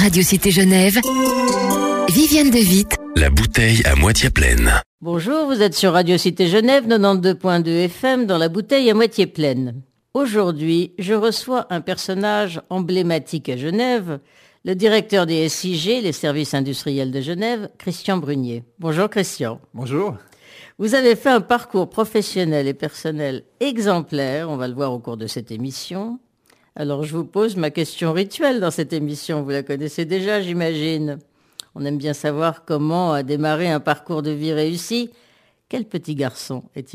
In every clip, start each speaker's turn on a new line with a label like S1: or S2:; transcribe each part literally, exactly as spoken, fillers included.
S1: Radio Cité Genève, Viviane de Witt.
S2: La bouteille à moitié pleine.
S3: Bonjour, vous êtes sur Radio Cité Genève, quatre-vingt-douze virgule deux F M, dans la bouteille à moitié pleine. Aujourd'hui, je reçois un personnage emblématique à Genève, le directeur des S I G, les services industriels de Genève, Christian Brunier. Bonjour Christian.
S4: Bonjour.
S3: Vous avez fait un parcours professionnel et personnel exemplaire, on va le voir au cours de cette émission. Alors je vous pose ma question rituelle dans cette émission, vous la connaissez déjà j'imagine. On aime bien savoir comment a démarré un parcours de vie réussi. Quel petit garçon étiez-vous ?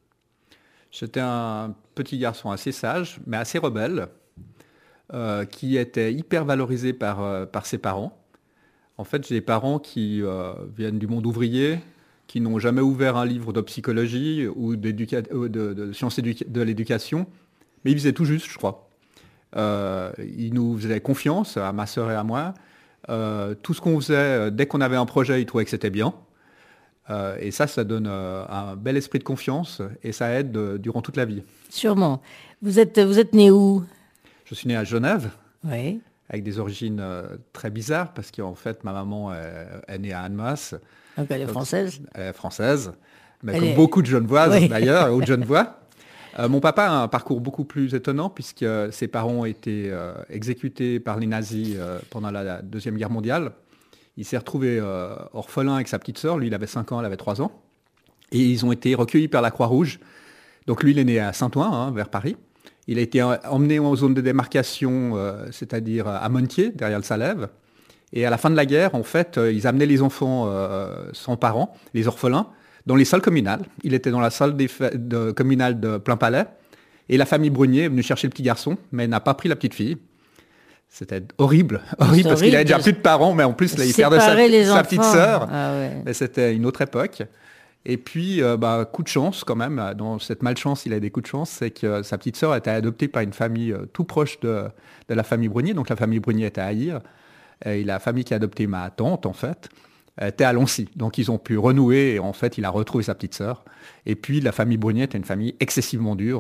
S4: J'étais un petit garçon assez sage, mais assez rebelle, euh, qui était hyper valorisé par, euh, par ses parents. En fait, j'ai des parents qui euh, viennent du monde ouvrier, qui n'ont jamais ouvert un livre de psychologie ou d'éduca- de, de, de sciences éduca- de l'éducation, mais ils faisaient tout juste, je crois. Euh, ils nous faisaient confiance, à ma sœur et à moi. Euh, tout ce qu'on faisait, dès qu'on avait un projet, ils trouvaient que c'était bien. Euh, et ça, ça donne euh, un bel esprit de confiance et ça aide euh, durant toute la vie.
S3: Sûrement. Vous êtes, vous êtes né où ?
S4: Je suis né à Genève,
S3: oui.
S4: Avec des origines euh, très bizarres, parce qu'en fait, ma maman est, est née à Annemasse.
S3: Donc elle est française ?
S4: Elle est française, mais
S3: elle
S4: comme
S3: est...
S4: beaucoup de Genevoises
S3: oui.
S4: d'ailleurs, ou de Genevois. Euh, mon papa a un parcours beaucoup plus étonnant, puisque ses parents ont été euh, exécutés par les nazis euh, pendant la, la Deuxième Guerre mondiale. Il s'est retrouvé euh, orphelin avec sa petite sœur. Lui, il avait cinq ans, elle avait trois ans. Et ils ont été recueillis par la Croix-Rouge. Donc lui, il est né à Saint-Ouen, hein, vers Paris. Il a été emmené en zone de démarcation, euh, c'est-à-dire à Montier, derrière le Salève. Et à la fin de la guerre, en fait, euh, ils amenaient les enfants euh, sans parents, les orphelins, dans les salles communales. Il était dans la salle des fa- de, communale de Plainpalais. Et la famille Brunier est venue chercher le petit garçon, mais n'a pas pris la petite fille. C'était horrible, horrible, parce horrible qu'il avait déjà plus de parents, mais en plus, là, il perdait sa, sa petite sœur.
S3: Ah ouais.
S4: Mais c'était une autre époque. Et puis, euh, bah, coup de chance quand même, dans cette malchance, il a des coups de chance, c'est que sa petite sœur était adoptée par une famille euh, tout proche de, de la famille Brunier. Donc la famille Brunier était à Aïr. Et la famille qui a adopté ma tante, en fait, était à Lancy. Donc ils ont pu renouer, et en fait, il a retrouvé sa petite sœur. Et puis, la famille Brunier était une famille excessivement dure,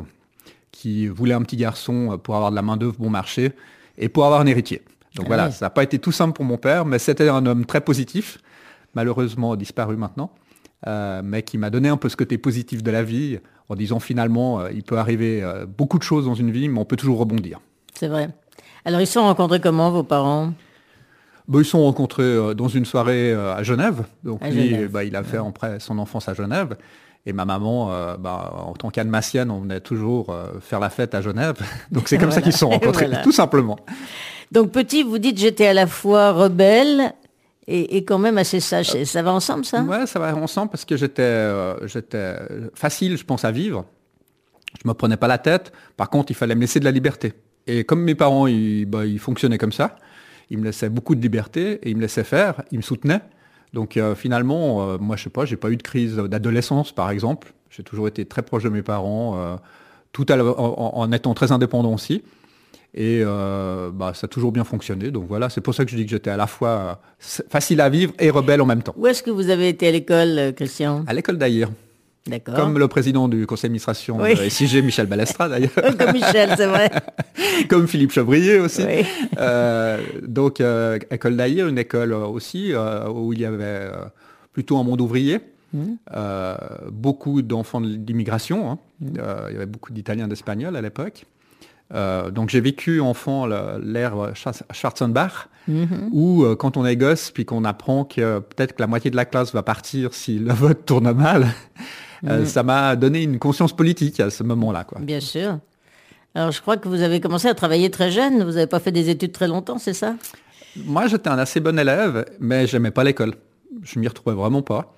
S4: qui voulait un petit garçon pour avoir de la main-d'œuvre bon marché, et pour avoir un héritier. Donc ah voilà, oui. Ça n'a pas été tout simple pour mon père, mais c'était un homme très positif, malheureusement disparu maintenant, euh, mais qui m'a donné un peu ce côté positif de la vie, en disant finalement, euh, il peut arriver euh, beaucoup de choses dans une vie, mais on peut toujours rebondir.
S3: C'est vrai. Alors ils se sont rencontrés comment, vos parents ?
S4: Bah, ils se sont rencontrés euh, dans une soirée euh, à Genève. Donc
S3: à
S4: lui,
S3: Genève.
S4: Bah, il a fait ouais. après son enfance à Genève. Et ma maman, euh, bah, en tant qu'Annemassienne, on venait toujours euh, faire la fête à Genève. Donc c'est comme voilà. ça qu'ils se sont rencontrés, voilà. tout simplement.
S3: Donc petit, vous dites j'étais à la fois rebelle et, et quand même assez sage. Euh, ça va ensemble, ça ?
S4: Ouais, ça va ensemble parce que j'étais, euh, j'étais facile, je pense, à vivre. Je me prenais pas la tête. Par contre, il fallait me laisser de la liberté. Et comme mes parents, ils, bah, ils fonctionnaient comme ça, ils me laissaient beaucoup de liberté et ils me laissaient faire, ils me soutenaient. Donc euh, finalement, euh, moi je sais pas, j'ai pas eu de crise d'adolescence par exemple. J'ai toujours été très proche de mes parents, euh, tout à la, en, en étant très indépendant aussi. Et euh, bah, ça a toujours bien fonctionné. Donc voilà, c'est pour ça que je dis que j'étais à la fois euh, facile à vivre et rebelle en même temps.
S3: Où est-ce que vous avez été à l'école, Christian ?
S4: À l'école d'Aïr.
S3: D'accord.
S4: Comme le président du conseil d'administration oui. de S I G, Michel Balestra d'ailleurs.
S3: Comme Michel, c'est vrai.
S4: Comme Philippe Chevrier aussi.
S3: Oui.
S4: Euh, donc, euh, école d'Aïr, une école aussi euh, où il y avait euh, plutôt un monde ouvrier. Mmh. Euh, beaucoup d'enfants d'immigration. Hein. Mmh. Euh, il y avait beaucoup d'Italiens, d'Espagnols à l'époque. Euh, donc, j'ai vécu enfant le, l'ère Schwarzenbach, mmh. où euh, quand on est gosse, puis qu'on apprend que peut-être que la moitié de la classe va partir si le vote tourne mal, euh, mmh. ça m'a donné une conscience politique à ce moment-là, quoi.
S3: Bien sûr. Alors, je crois que vous avez commencé à travailler très jeune. Vous n'avez pas fait des études très longtemps, c'est ça ?
S4: Moi, j'étais un assez bon élève, mais j'aimais pas l'école. Je m'y retrouvais vraiment pas.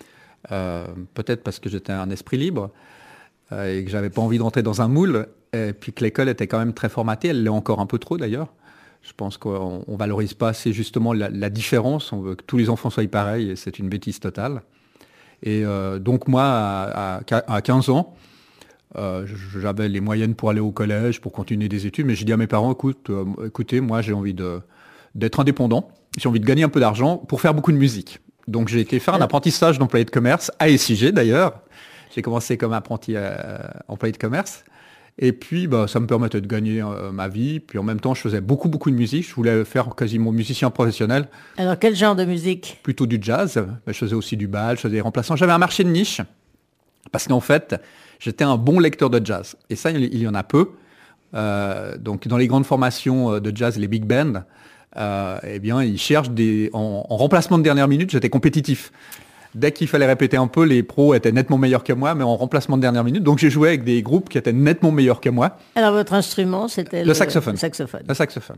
S4: Euh, peut-être parce que j'étais un esprit libre euh, et que j'avais pas envie de rentrer dans un moule. Et puis que l'école était quand même très formatée. Elle l'est encore un peu trop, d'ailleurs. Je pense qu'on ne valorise pas assez justement la, la différence. On veut que tous les enfants soient pareils et c'est une bêtise totale. Et euh, donc moi, à, à, à quinze ans, euh, j'avais les moyennes pour aller au collège, pour continuer des études, mais j'ai dit à mes parents, écoute, euh, écoutez, moi j'ai envie de, d'être indépendant, j'ai envie de gagner un peu d'argent pour faire beaucoup de musique. Donc j'ai été faire un apprentissage d'employé de commerce, à S I G d'ailleurs. J'ai commencé comme apprenti euh, employé de commerce. Et puis, bah, ça me permettait de gagner euh, ma vie. Puis en même temps, je faisais beaucoup, beaucoup de musique. Je voulais faire quasiment musicien professionnel.
S3: Alors, quel genre de musique?
S4: Plutôt du jazz. Je faisais aussi du bal, je faisais des remplaçants. J'avais un marché de niche parce qu'en fait, j'étais un bon lecteur de jazz. Et ça, il y en a peu. Euh, donc, dans les grandes formations de jazz, les big bands, euh, eh bien, ils cherchent des... En, en remplacement de dernière minute, j'étais compétitif. Dès qu'il fallait répéter un peu, les pros étaient nettement meilleurs que moi, mais en remplacement de dernière minute. Donc j'ai joué avec des groupes qui étaient nettement meilleurs que moi.
S3: Alors votre instrument, c'était
S4: le, le saxophone.
S3: Le saxophone.
S4: Le saxophone.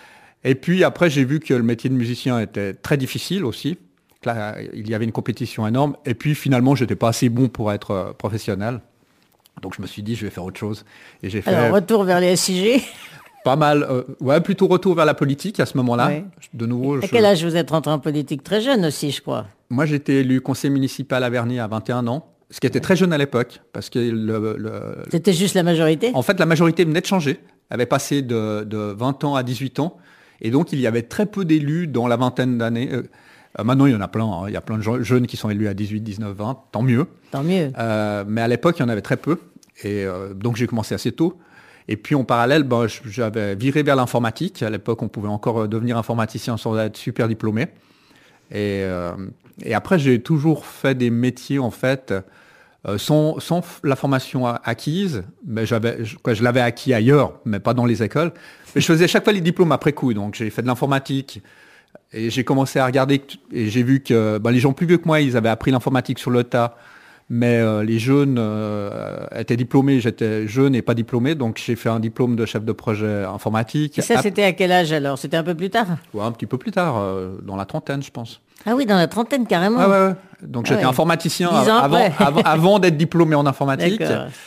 S4: Et puis après, j'ai vu que le métier de musicien était très difficile aussi. Là, il y avait une compétition énorme. Et puis finalement, j'étais pas assez bon pour être euh, professionnel. Donc je me suis dit, je vais faire autre chose. Et j'ai fait.
S3: Alors retour vers les S I G.
S4: Pas mal, euh, ouais, plutôt retour vers la politique à ce moment-là. Oui. De nouveau.
S3: À
S4: je...
S3: quel âge vous êtes rentré en politique? Très jeune aussi, je crois.
S4: Moi, j'ai été élu conseiller municipal à Verny à vingt et un ans, ce qui était très jeune à l'époque, parce que le... le...
S3: C'était juste la majorité?
S4: En fait, la majorité venait de changer. Elle avait passé de, de vingt ans à dix-huit ans, et donc il y avait très peu d'élus dans la vingtaine d'années. Euh, maintenant, il y en a plein. Hein. Il y a plein de jeunes qui sont élus à dix-huit, dix-neuf, vingt, tant mieux.
S3: Tant mieux.
S4: Euh, mais à l'époque, il y en avait très peu, et euh, donc j'ai commencé assez tôt. Et puis en parallèle, ben, j'avais viré vers l'informatique. À l'époque, on pouvait encore devenir informaticien sans être super diplômé. Et, euh, et après, j'ai toujours fait des métiers, en fait, euh, sans, sans la formation acquise. Mais j'avais, je, quoi, je l'avais acquis ailleurs, mais pas dans les écoles. Mais je faisais chaque fois les diplômes après coup. Donc, j'ai fait de l'informatique. Et j'ai commencé à regarder, et j'ai vu que ben, les gens plus vieux que moi, ils avaient appris l'informatique sur le tas. Mais euh, les jeunes euh, étaient diplômés, j'étais jeune et pas diplômé, donc j'ai fait un diplôme de chef de projet informatique.
S3: Et ça, c'était à quel âge alors? C'était un peu plus tard?
S4: Ouais, un petit peu plus tard, euh, dans la trentaine, je pense.
S3: Ah oui, dans la trentaine, carrément.
S4: Ah ouais, ouais. Donc ah j'étais ouais. informaticien avant, avant, avant d'être diplômé en informatique.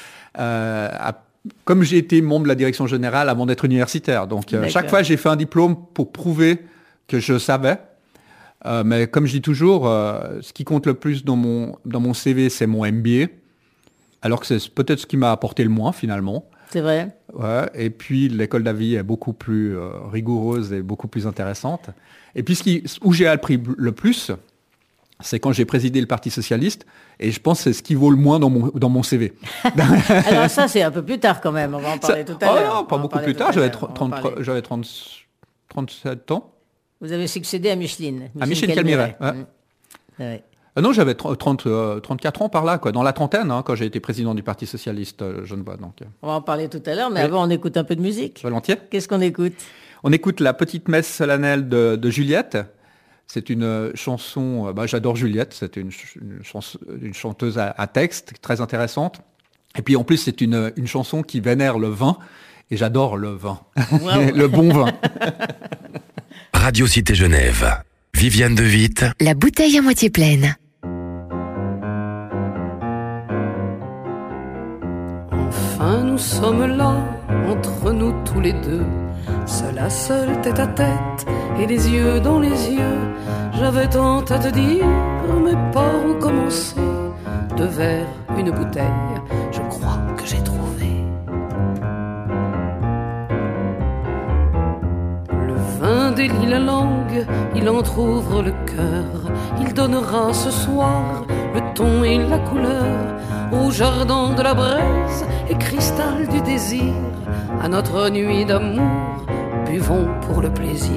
S4: Euh, à, comme j'ai été membre de la direction générale avant d'être universitaire. Donc euh, chaque fois, j'ai fait un diplôme pour prouver que je savais. Euh, mais comme je dis toujours, euh, ce qui compte le plus dans mon, dans mon C V, c'est mon M B A, alors que c'est peut-être ce qui m'a apporté le moins finalement.
S3: C'est vrai.
S4: Ouais, et puis l'école d'avis est beaucoup plus euh, rigoureuse et beaucoup plus intéressante. Et puis ce qui, où j'ai appris le plus, c'est quand j'ai présidé le Parti Socialiste, et je pense que c'est ce qui vaut le moins dans mon, dans mon C V.
S3: Alors ça, c'est un peu plus tard quand même, on va en parler ça, tout à
S4: oh
S3: l'heure.
S4: Non, pas beaucoup plus tard, j'avais, trente, j'avais trente, trente-sept ans.
S3: Vous avez succédé à Micheline. Micheline
S4: à Micheline Calmiret. Ouais. Mmh. Ouais. Euh, non, j'avais trente, euh, trente-quatre ans par là, quoi, dans la trentaine, hein, quand j'ai été président du Parti Socialiste euh, Genevois. Donc, euh.
S3: On va en parler tout à l'heure, mais
S4: oui.
S3: avant, on écoute un peu de musique.
S4: Volontiers.
S3: Qu'est-ce qu'on écoute?
S4: On écoute la petite messe solennelle de, de Juliette. C'est une euh, chanson, euh, bah, j'adore Juliette, c'est une, une, chans- une chanteuse à, à texte très intéressante. Et puis en plus, c'est une, une chanson qui vénère le vin, et j'adore le vin, wow. Le bon vin.
S2: Radio Cité Genève, Viviane de Witt.
S1: La bouteille à moitié pleine.
S5: Enfin nous sommes là, entre nous tous les deux, seul à seul, tête à tête, et les yeux dans les yeux. J'avais tant à te dire, mes pas ont commencé. Deux verres, une bouteille, je crois que j'ai trouvé. Un délie la langue, il entr'ouvre le cœur. Il donnera ce soir le ton et la couleur au jardin de la braise et cristal du désir. À notre nuit d'amour, buvons pour le plaisir.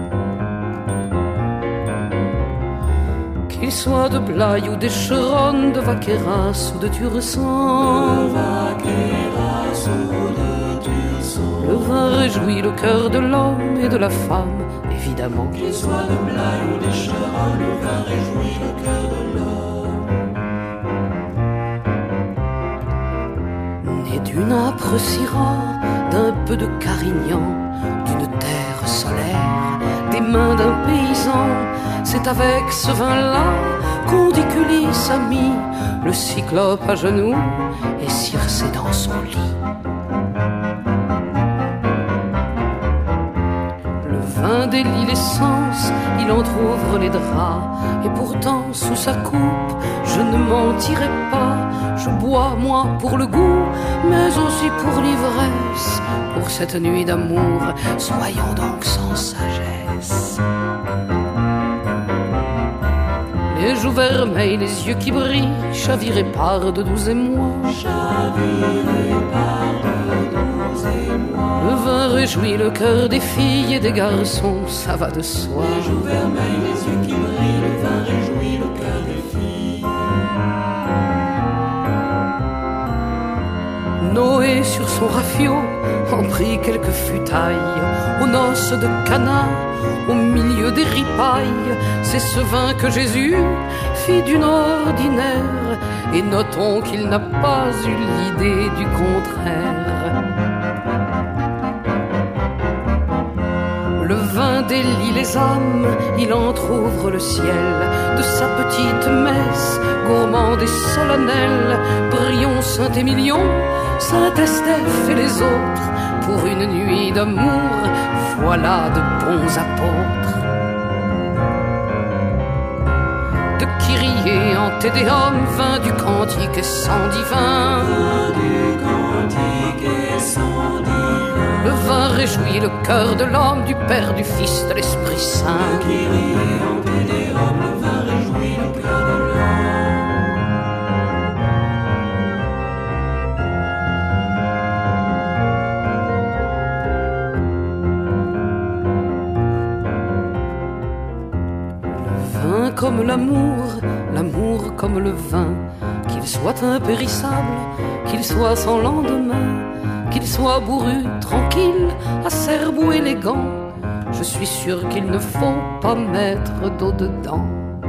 S5: Qu'il soit de Blaye ou d'Écheronne, de Vaqueras ou de Tursan, de Vaqueras ou de Tursan. Le vin réjouit le cœur de l'homme et de la femme, évidemment. Qu'il soit de Blaye ou d'Écheronne, le vin réjouit le cœur de l'homme. Né d'une âpre Syrah, d'un peu de Carignan, d'une terre solaire, des mains d'un paysan, c'est avec ce vin-là qu'on dit qu'Ulysse a mis le cyclope à genoux et Circé dans son lit. Le vin délie l'essence, il entr'ouvre les draps, et pourtant sous sa coupe, je ne mentirai pas. Je bois moi pour le goût, mais aussi pour l'ivresse. Pour cette nuit d'amour, soyons donc sans sagesse. Les joues vertes vermeil, les yeux qui brillent, chavirés par de doux émois. Chavirés par de doux émois. Le vin réjouit le cœur des filles et des garçons, ça va de soi. Les joues vermeilles, les yeux qui brillent, le vin réjouit le cœur des filles. Noé sur son rafio en prit quelques futailles aux noces de Cana, au milieu des ripailles. C'est ce vin que Jésus fit d'une ordinaire, et notons qu'il n'a pas eu l'idée du contraire. Le vin délie les âmes, il entr'ouvre le ciel de sa petite messe, gourmande et solennelle. Prions Saint-Émilion, Saint-Estèphe et les autres, pour une nuit d'amour, voilà de bons apôtres. De Kyrie en Te Deum, vin du cantique et sang divin. Vin du cantique et sang divin. Le vin réjouit le cœur de l'homme, du Père, du Fils, de l'Esprit Saint. De Kyrie en Te Deum, le vin réjouit le cœur de l'homme. Comme l'amour, l'amour comme le vin, qu'il soit impérissable, qu'il soit sans lendemain, qu'il soit bourru, tranquille, acerbe ou élégant, je suis sûr qu'il ne faut pas mettre d'eau dedans.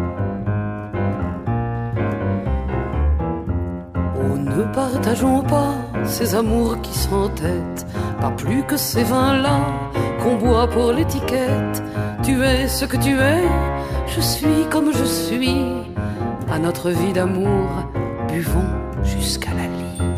S5: Oh, ne partageons pas ces amours qui s'entêtent, pas plus que ces vins-là qu'on boit pour l'étiquette. Tu es ce que tu es, je suis comme je suis, à notre vie d'amour, buvons jusqu'à la lie.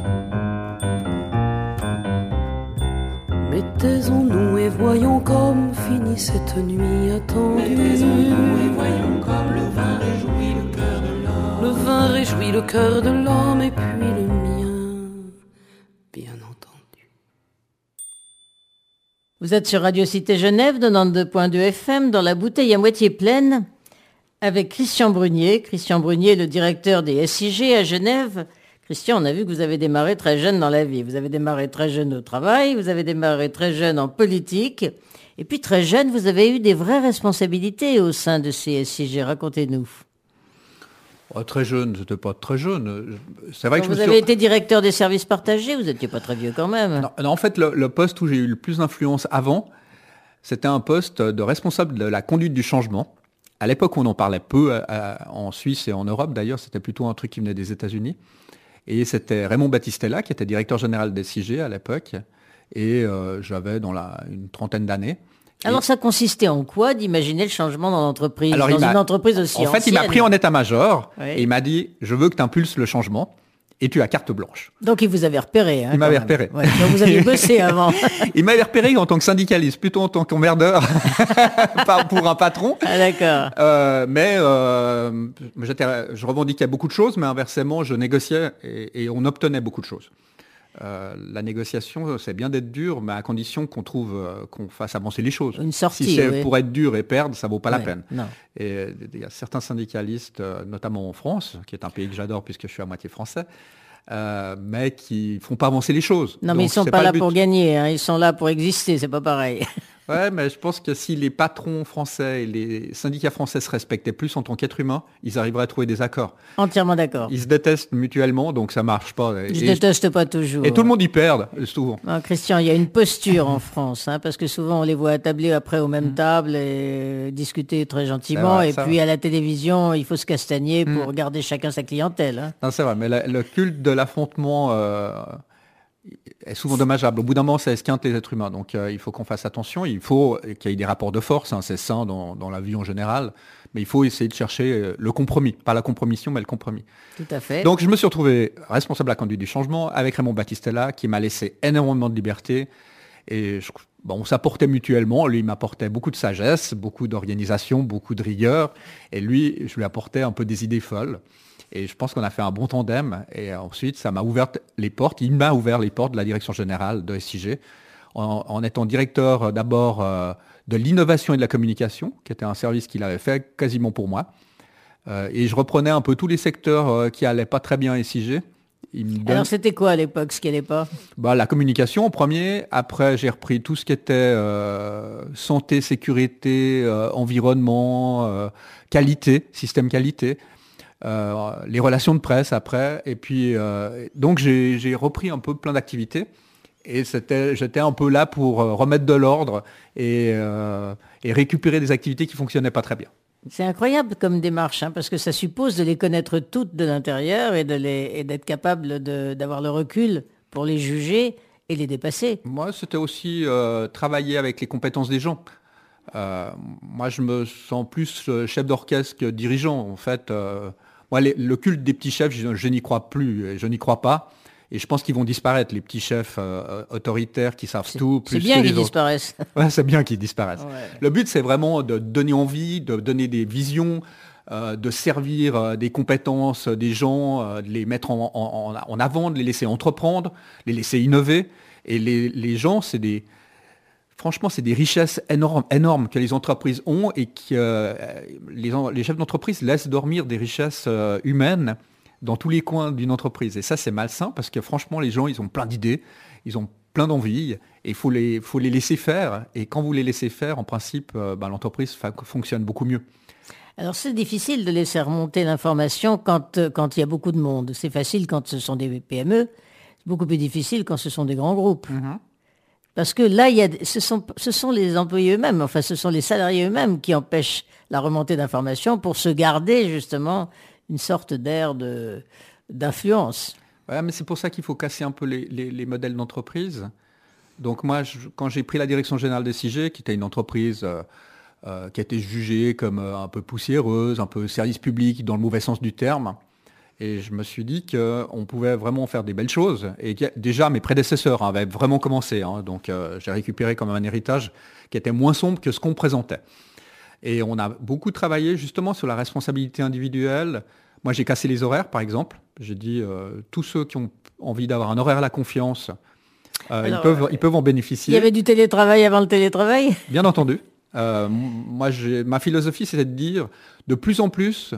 S5: Mais taisons-nous et voyons comme finit cette nuit attendue. Mais taisons-nous et voyons comme le vin réjouit le cœur de l'homme. Le vin réjouit le cœur de l'homme et puis le mien, bien entendu.
S3: Vous êtes sur Radio Cité Genève, quatre-vingt-douze point deux F M, dans la bouteille à moitié pleine, avec Christian Brunier. Christian Brunier, le directeur des S I G à Genève. Christian, on a vu que vous avez démarré très jeune dans la vie. Vous avez démarré très jeune au travail, vous avez démarré très jeune en politique, et puis très jeune, vous avez eu des vraies responsabilités au sein de ces S I G. Racontez-nous.
S4: Oh, très jeune, c'était pas très jeune. C'est vrai
S3: Donc
S4: que
S3: vous
S4: je me
S3: avez
S4: suis...
S3: été directeur des services partagés, vous n'étiez pas très vieux quand même.
S4: Non, non, en fait, le, le poste où j'ai eu le plus d'influence avant, c'était un poste de responsable de la conduite du changement. À l'époque, on en parlait peu euh, en Suisse et en Europe. D'ailleurs, c'était plutôt un truc qui venait des États-Unis. Et c'était Raymond Battistella, qui était directeur général des S I G à l'époque. Et euh, j'avais dans la, une trentaine d'années.
S3: Alors,
S4: et...
S3: ça consistait en quoi d'imaginer le changement dans l'entreprise,
S4: Alors,
S3: dans une entreprise aussi
S4: en
S3: ancienne?
S4: En fait, il m'a pris en état-major
S3: oui.
S4: et il m'a dit « Je veux que tu impulses le changement. » Et tu as carte blanche.
S3: Donc, il vous avait repéré. Hein,
S4: il m'avait
S3: même.
S4: repéré.
S3: Ouais, donc, vous aviez bossé avant.
S4: Il m'avait repéré en tant que syndicaliste, plutôt en tant qu'emmerdeur, pas pour un patron.
S3: Ah, d'accord.
S4: Euh, mais euh, je revendiquais beaucoup de choses, mais inversement, je négociais et, et on obtenait beaucoup de choses. Euh, la négociation, c'est bien d'être dur, mais à condition qu'on trouve, euh, qu'on fasse avancer les choses.
S3: Une sortie,
S4: si c'est
S3: oui.
S4: pour être dur et perdre, ça vaut pas
S3: oui,
S4: la peine.
S3: Non.
S4: Et il y a certains syndicalistes, notamment en France, qui est un pays que j'adore puisque je suis à moitié français, euh, mais qui font pas avancer les choses.
S3: Non, mais
S4: Donc,
S3: ils sont pas,
S4: pas
S3: là
S4: but.
S3: pour gagner, hein, ils sont là pour exister, c'est pas pareil.
S4: Ouais, mais je pense que si les patrons français et les syndicats français se respectaient plus en tant qu'être humain, ils arriveraient à trouver des accords.
S3: Entièrement d'accord.
S4: Ils se détestent mutuellement, donc ça marche pas.
S3: Je
S4: et,
S3: déteste pas toujours.
S4: Et tout le monde y perd, souvent.
S3: Non, Christian, il y a une posture en France, hein, parce que souvent on les voit attabler après aux mêmes mmh. tables et discuter très gentiment, vrai, et puis va. À la télévision, il faut se castagner mmh. pour garder chacun sa clientèle. Hein.
S4: Non, c'est vrai, mais la, le culte de l'affrontement euh, est souvent dommageable. Au bout d'un moment, ça esquinte les êtres humains. Donc, euh, il faut qu'on fasse attention. Il faut qu'il y ait des rapports de force. Hein, c'est sain dans, dans la vie en général. Mais il faut essayer de chercher le compromis. Pas la compromission, mais le compromis.
S3: Tout à fait.
S4: Donc, je me suis retrouvé responsable de la conduite du changement avec Raymond Battistella, qui m'a laissé énormément de liberté. Et je, bon, on s'apportait mutuellement. Lui, il m'apportait beaucoup de sagesse, beaucoup d'organisation, beaucoup de rigueur. Et lui, je lui apportais un peu des idées folles. Et je pense qu'on a fait un bon tandem. Et ensuite, ça m'a ouvert les portes. Il m'a ouvert les portes de la direction générale de S I G en, en étant directeur d'abord euh, de l'innovation et de la communication, qui était un service qu'il avait fait quasiment pour moi. Euh, et je reprenais un peu tous les secteurs euh, qui allaient pas très bien à S I G. Il me donne...
S3: Alors c'était quoi à l'époque, ce qui n'allait pas?
S4: Bah, la communication en premier. Après, j'ai repris tout ce qui était euh, santé, sécurité, euh, environnement, euh, qualité, système qualité. Euh, les relations de presse après. Et puis, euh, donc, j'ai, j'ai repris un peu plein d'activités. Et c'était, j'étais un peu là pour euh, remettre de l'ordre et, euh, et récupérer des activités qui fonctionnaient pas très bien.
S3: C'est incroyable comme démarche, hein, parce que ça suppose de les connaître toutes de l'intérieur et, de les, et d'être capable de, d'avoir le recul pour les juger et les dépasser.
S4: Moi, c'était aussi euh, travailler avec les compétences des gens. Euh, moi, je me sens plus chef d'orchestre que dirigeant. En fait, euh, moi, les, le culte des petits chefs, je, je n'y crois plus, et je n'y crois pas. Et je pense qu'ils vont disparaître, les petits chefs euh, autoritaires qui savent
S3: c'est,
S4: tout. Plus
S3: c'est bien
S4: que
S3: qu'ils
S4: les autres.
S3: disparaissent.
S4: Ouais, c'est bien qu'ils disparaissent.
S3: Ouais.
S4: Le but, c'est vraiment de donner envie, de donner des visions, euh, de servir euh, des compétences des gens, euh, de les mettre en, en, en avant, de les laisser entreprendre, les laisser innover. Et les, les gens, c'est des... Franchement, c'est des richesses énormes, énormes que les entreprises ont et que euh, les, les chefs d'entreprise laissent dormir des richesses euh, humaines dans tous les coins d'une entreprise. Et ça, c'est malsain parce que franchement, les gens, ils ont plein d'idées, ils ont plein d'envies et il faut les, faut les laisser faire. Et quand vous les laissez faire, en principe, euh, ben, l'entreprise fa- fonctionne beaucoup mieux.
S3: Alors c'est difficile de laisser remonter l'information quand, euh, quand il y a beaucoup de monde. C'est facile quand ce sont des P M E, c'est beaucoup plus difficile quand ce sont des grands groupes. Mm-hmm. Parce que là, il y a, ce sont, ce sont les employés eux-mêmes, enfin ce sont les salariés eux-mêmes qui empêchent la remontée d'informations pour se garder justement une sorte d'air de, d'influence.
S4: Ouais, mais c'est pour ça qu'il faut casser un peu les, les, les modèles d'entreprise. Donc moi, je, quand j'ai pris la direction générale des S I G, qui était une entreprise euh, euh, qui a été jugée comme euh, un peu poussiéreuse, un peu service public dans le mauvais sens du terme, et je me suis dit qu'on pouvait vraiment faire des belles choses. Et déjà, mes prédécesseurs hein, avaient vraiment commencé. Hein, donc euh, j'ai récupéré comme un héritage qui était moins sombre que ce qu'on présentait. Et on a beaucoup travaillé justement sur la responsabilité individuelle. Moi, j'ai cassé les horaires, par exemple. J'ai dit, euh, tous ceux qui ont envie d'avoir un horaire à la confiance, euh, Alors, ils, peuvent, ils peuvent en bénéficier.
S3: Il y avait du télétravail avant le télétravail ?
S4: Bien entendu. Euh, moi, j'ai, ma philosophie, c'était de dire, de plus en plus,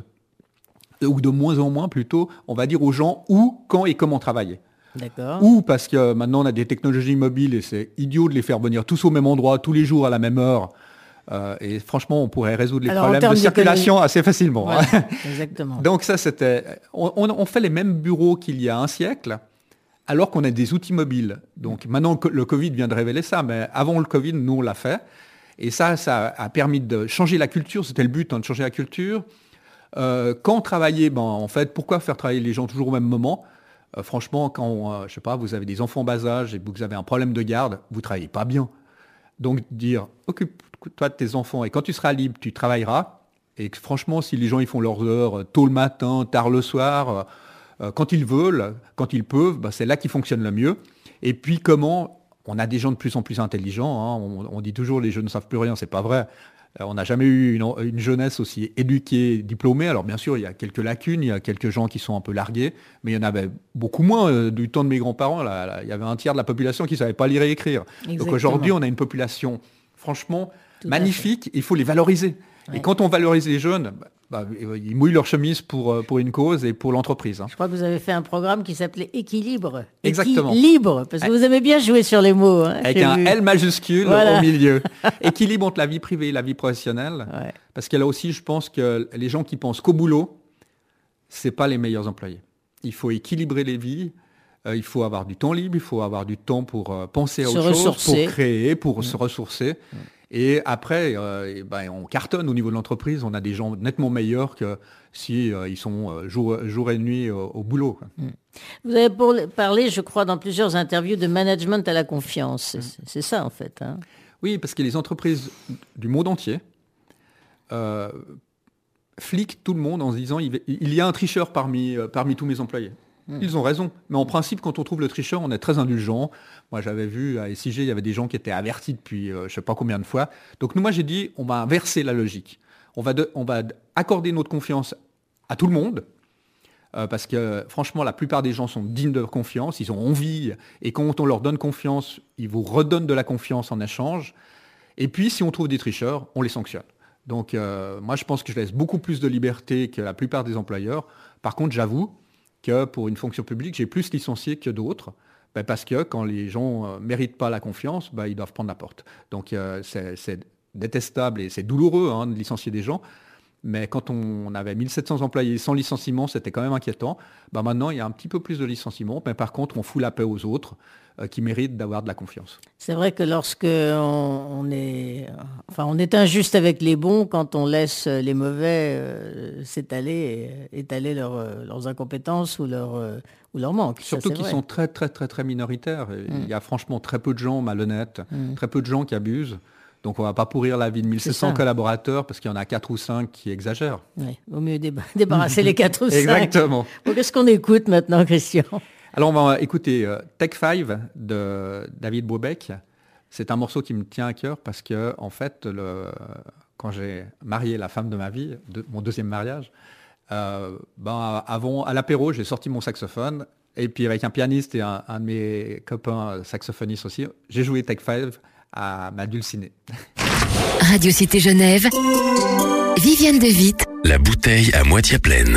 S4: ou de moins en moins plutôt, on va dire aux gens où, quand et comment travailler.
S3: D'accord.
S4: Ou parce que maintenant, on a des technologies mobiles et c'est idiot de les faire venir tous au même endroit, tous les jours, à la même heure. Euh, et franchement, on pourrait résoudre les Alors, problèmes de circulation assez facilement.
S3: Voilà, hein. Exactement.
S4: Donc ça, c'était... On, on fait les mêmes bureaux qu'il y a un siècle, alors qu'on a des outils mobiles. Donc maintenant, le Covid vient de révéler ça, mais avant le Covid, nous, on l'a fait. Et ça, ça a permis de changer la culture. C'était le but, hein, de changer la culture. Euh, quand travailler, ben, en fait, pourquoi faire travailler les gens toujours au même moment ? euh, Franchement, quand, euh, je sais pas, vous avez des enfants en bas âge et que vous avez un problème de garde, vous travaillez pas bien. Donc dire, occupe-toi de tes enfants et quand tu seras libre, tu travailleras. Et que, franchement, si les gens ils font leurs heures tôt le matin, tard le soir, euh, quand ils veulent, quand ils peuvent, ben, c'est là qu'ils fonctionnent le mieux. Et puis comment, on a des gens de plus en plus intelligents. Hein, on, on dit toujours les jeunes ne savent plus rien, c'est pas vrai. On n'a jamais eu une, une jeunesse aussi éduquée, diplômée. Alors bien sûr, il y a quelques lacunes, il y a quelques gens qui sont un peu largués, mais il y en avait beaucoup moins euh, du temps de mes grands-parents. Là, là, il y avait un tiers de la population qui ne savait pas lire et écrire. Exactement. Donc aujourd'hui, on a une population franchement Tout magnifique. Il faut les valoriser. Ouais. Et quand on valorise les jeunes, bah, ils mouillent leur chemise pour, pour une cause et pour l'entreprise. Hein.
S3: Je crois que vous avez fait un programme qui s'appelait Équilibre.
S4: Exactement.
S3: Équilibre, parce que vous aimez bien jouer sur les mots. Hein,
S4: Avec un vu. L majuscule voilà. Au milieu. Équilibre entre la vie privée et la vie professionnelle. Ouais. Parce que là aussi, je pense que les gens qui pensent qu'au boulot, c'est pas les meilleurs employés. Il faut équilibrer les vies. Euh, il faut avoir du temps libre. Il faut avoir du temps pour euh, penser à
S3: se
S4: autre
S3: ressourcer.
S4: chose, pour créer, pour mmh. se ressourcer. Mmh. Et après, euh, et ben, on cartonne au niveau de l'entreprise. On a des gens nettement meilleurs que si euh, ils sont euh, jour, jour et nuit au, au boulot.
S3: Mmh. Vous avez pour, parlé, je crois, dans plusieurs interviews de management à la confiance. Mmh. C'est, c'est ça, en fait. Hein.
S4: Oui, parce que les entreprises du monde entier euh, fliquent tout le monde en se disant il, il y a un tricheur parmi, euh, parmi tous mes employés. Ils ont raison. Mais en principe, quand on trouve le tricheur, on est très indulgent. Moi, j'avais vu à S I G, il y avait des gens qui étaient avertis depuis euh, je ne sais pas combien de fois. Donc, nous, moi, j'ai dit, on va inverser la logique. On va, de, on va accorder notre confiance à tout le monde. Euh, parce que, franchement, la plupart des gens sont dignes de confiance. Ils ont envie. Et quand on leur donne confiance, ils vous redonnent de la confiance en échange. Et puis, si on trouve des tricheurs, on les sanctionne. Donc euh, moi, je pense que je laisse beaucoup plus de liberté que la plupart des employeurs. Par contre, j'avoue que pour une fonction publique, j'ai plus licencié que d'autres. Ben parce que quand les gens ne euh, méritent pas la confiance, ben, ils doivent prendre la porte. Donc euh, c'est, c'est détestable et c'est douloureux hein, de licencier des gens. Mais quand on avait mille sept cents employés sans licenciement, c'était quand même inquiétant. Ben maintenant, il y a un petit peu plus de licenciements. Mais par contre, on fout la paix aux autres euh, qui méritent d'avoir de la confiance.
S3: C'est vrai que lorsque on, on est, enfin, on est injuste avec les bons quand on laisse les mauvais euh, s'étaler, étaler leur, euh, leurs incompétences ou leur, euh, ou leur manque.
S4: Surtout
S3: ça,
S4: qu'ils
S3: vrai.
S4: sont très, très, très, très minoritaires. Mm. Il y a franchement très peu de gens malhonnêtes, mm. très peu de gens qui abusent. Donc on ne va pas pourrir la vie de mille sept cents collaborateurs parce qu'il y en a quatre ou cinq qui exagèrent.
S3: Oui, vaut mieux déba- débarrasser les quatre ou cinq.
S4: Exactement.
S3: Bon, qu'est-ce qu'on écoute maintenant, Christian ?
S4: Alors on va écouter euh, Take Five de David Brubeck. C'est un morceau qui me tient à cœur parce que en fait, le, quand j'ai marié la femme de ma vie, de, mon deuxième mariage, euh, ben, avant, à l'apéro, j'ai sorti mon saxophone et puis avec un pianiste et un, un de mes copains saxophonistes aussi, j'ai joué Take Five à ma dulcinée.
S1: Radio Cité Genève, Viviane de Witt.
S2: La bouteille à moitié pleine.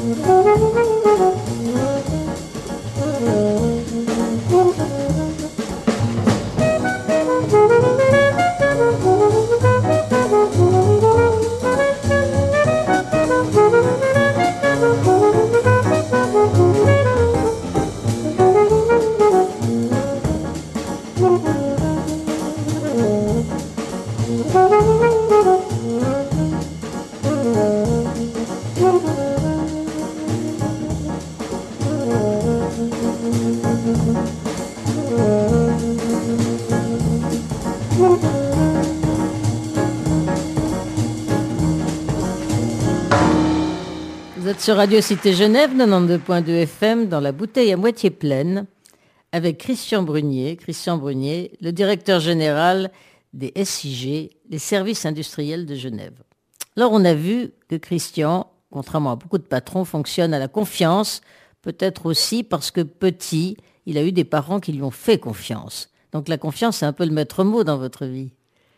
S3: Vous êtes sur Radio Cité Genève, quatre-vingt-douze point deux F M, dans la bouteille à moitié pleine, avec Christian Brunier, Christian Brunier, le directeur général des S I G, les services industriels de Genève. Alors on a vu que Christian, contrairement à beaucoup de patrons, fonctionne à la confiance, peut-être aussi parce que petit, il a eu des parents qui lui ont fait confiance. Donc la confiance, c'est un peu le maître mot dans votre vie.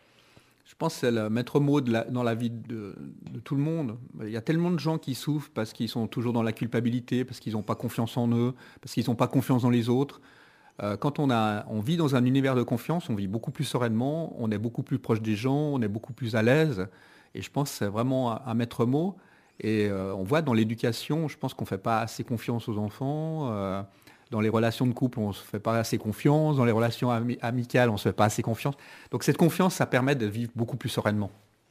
S4: Je pense que c'est le maître mot de la, dans la vie de, de tout le monde. Il y a tellement de gens qui souffrent parce qu'ils sont toujours dans la culpabilité, parce qu'ils n'ont pas confiance en eux, parce qu'ils n'ont pas confiance dans les autres. Euh, quand on, a, on vit dans un univers de confiance, on vit beaucoup plus sereinement, on est beaucoup plus proche des gens, on est beaucoup plus à l'aise. Et je pense que c'est vraiment un, un maître mot. Et euh, on voit dans l'éducation, je pense qu'on ne fait pas assez confiance aux enfants. Euh, Dans les relations de couple, on ne se fait pas assez confiance. Dans les relations ami- amicales, on ne se fait pas assez confiance. Donc cette confiance, ça permet de vivre beaucoup plus sereinement.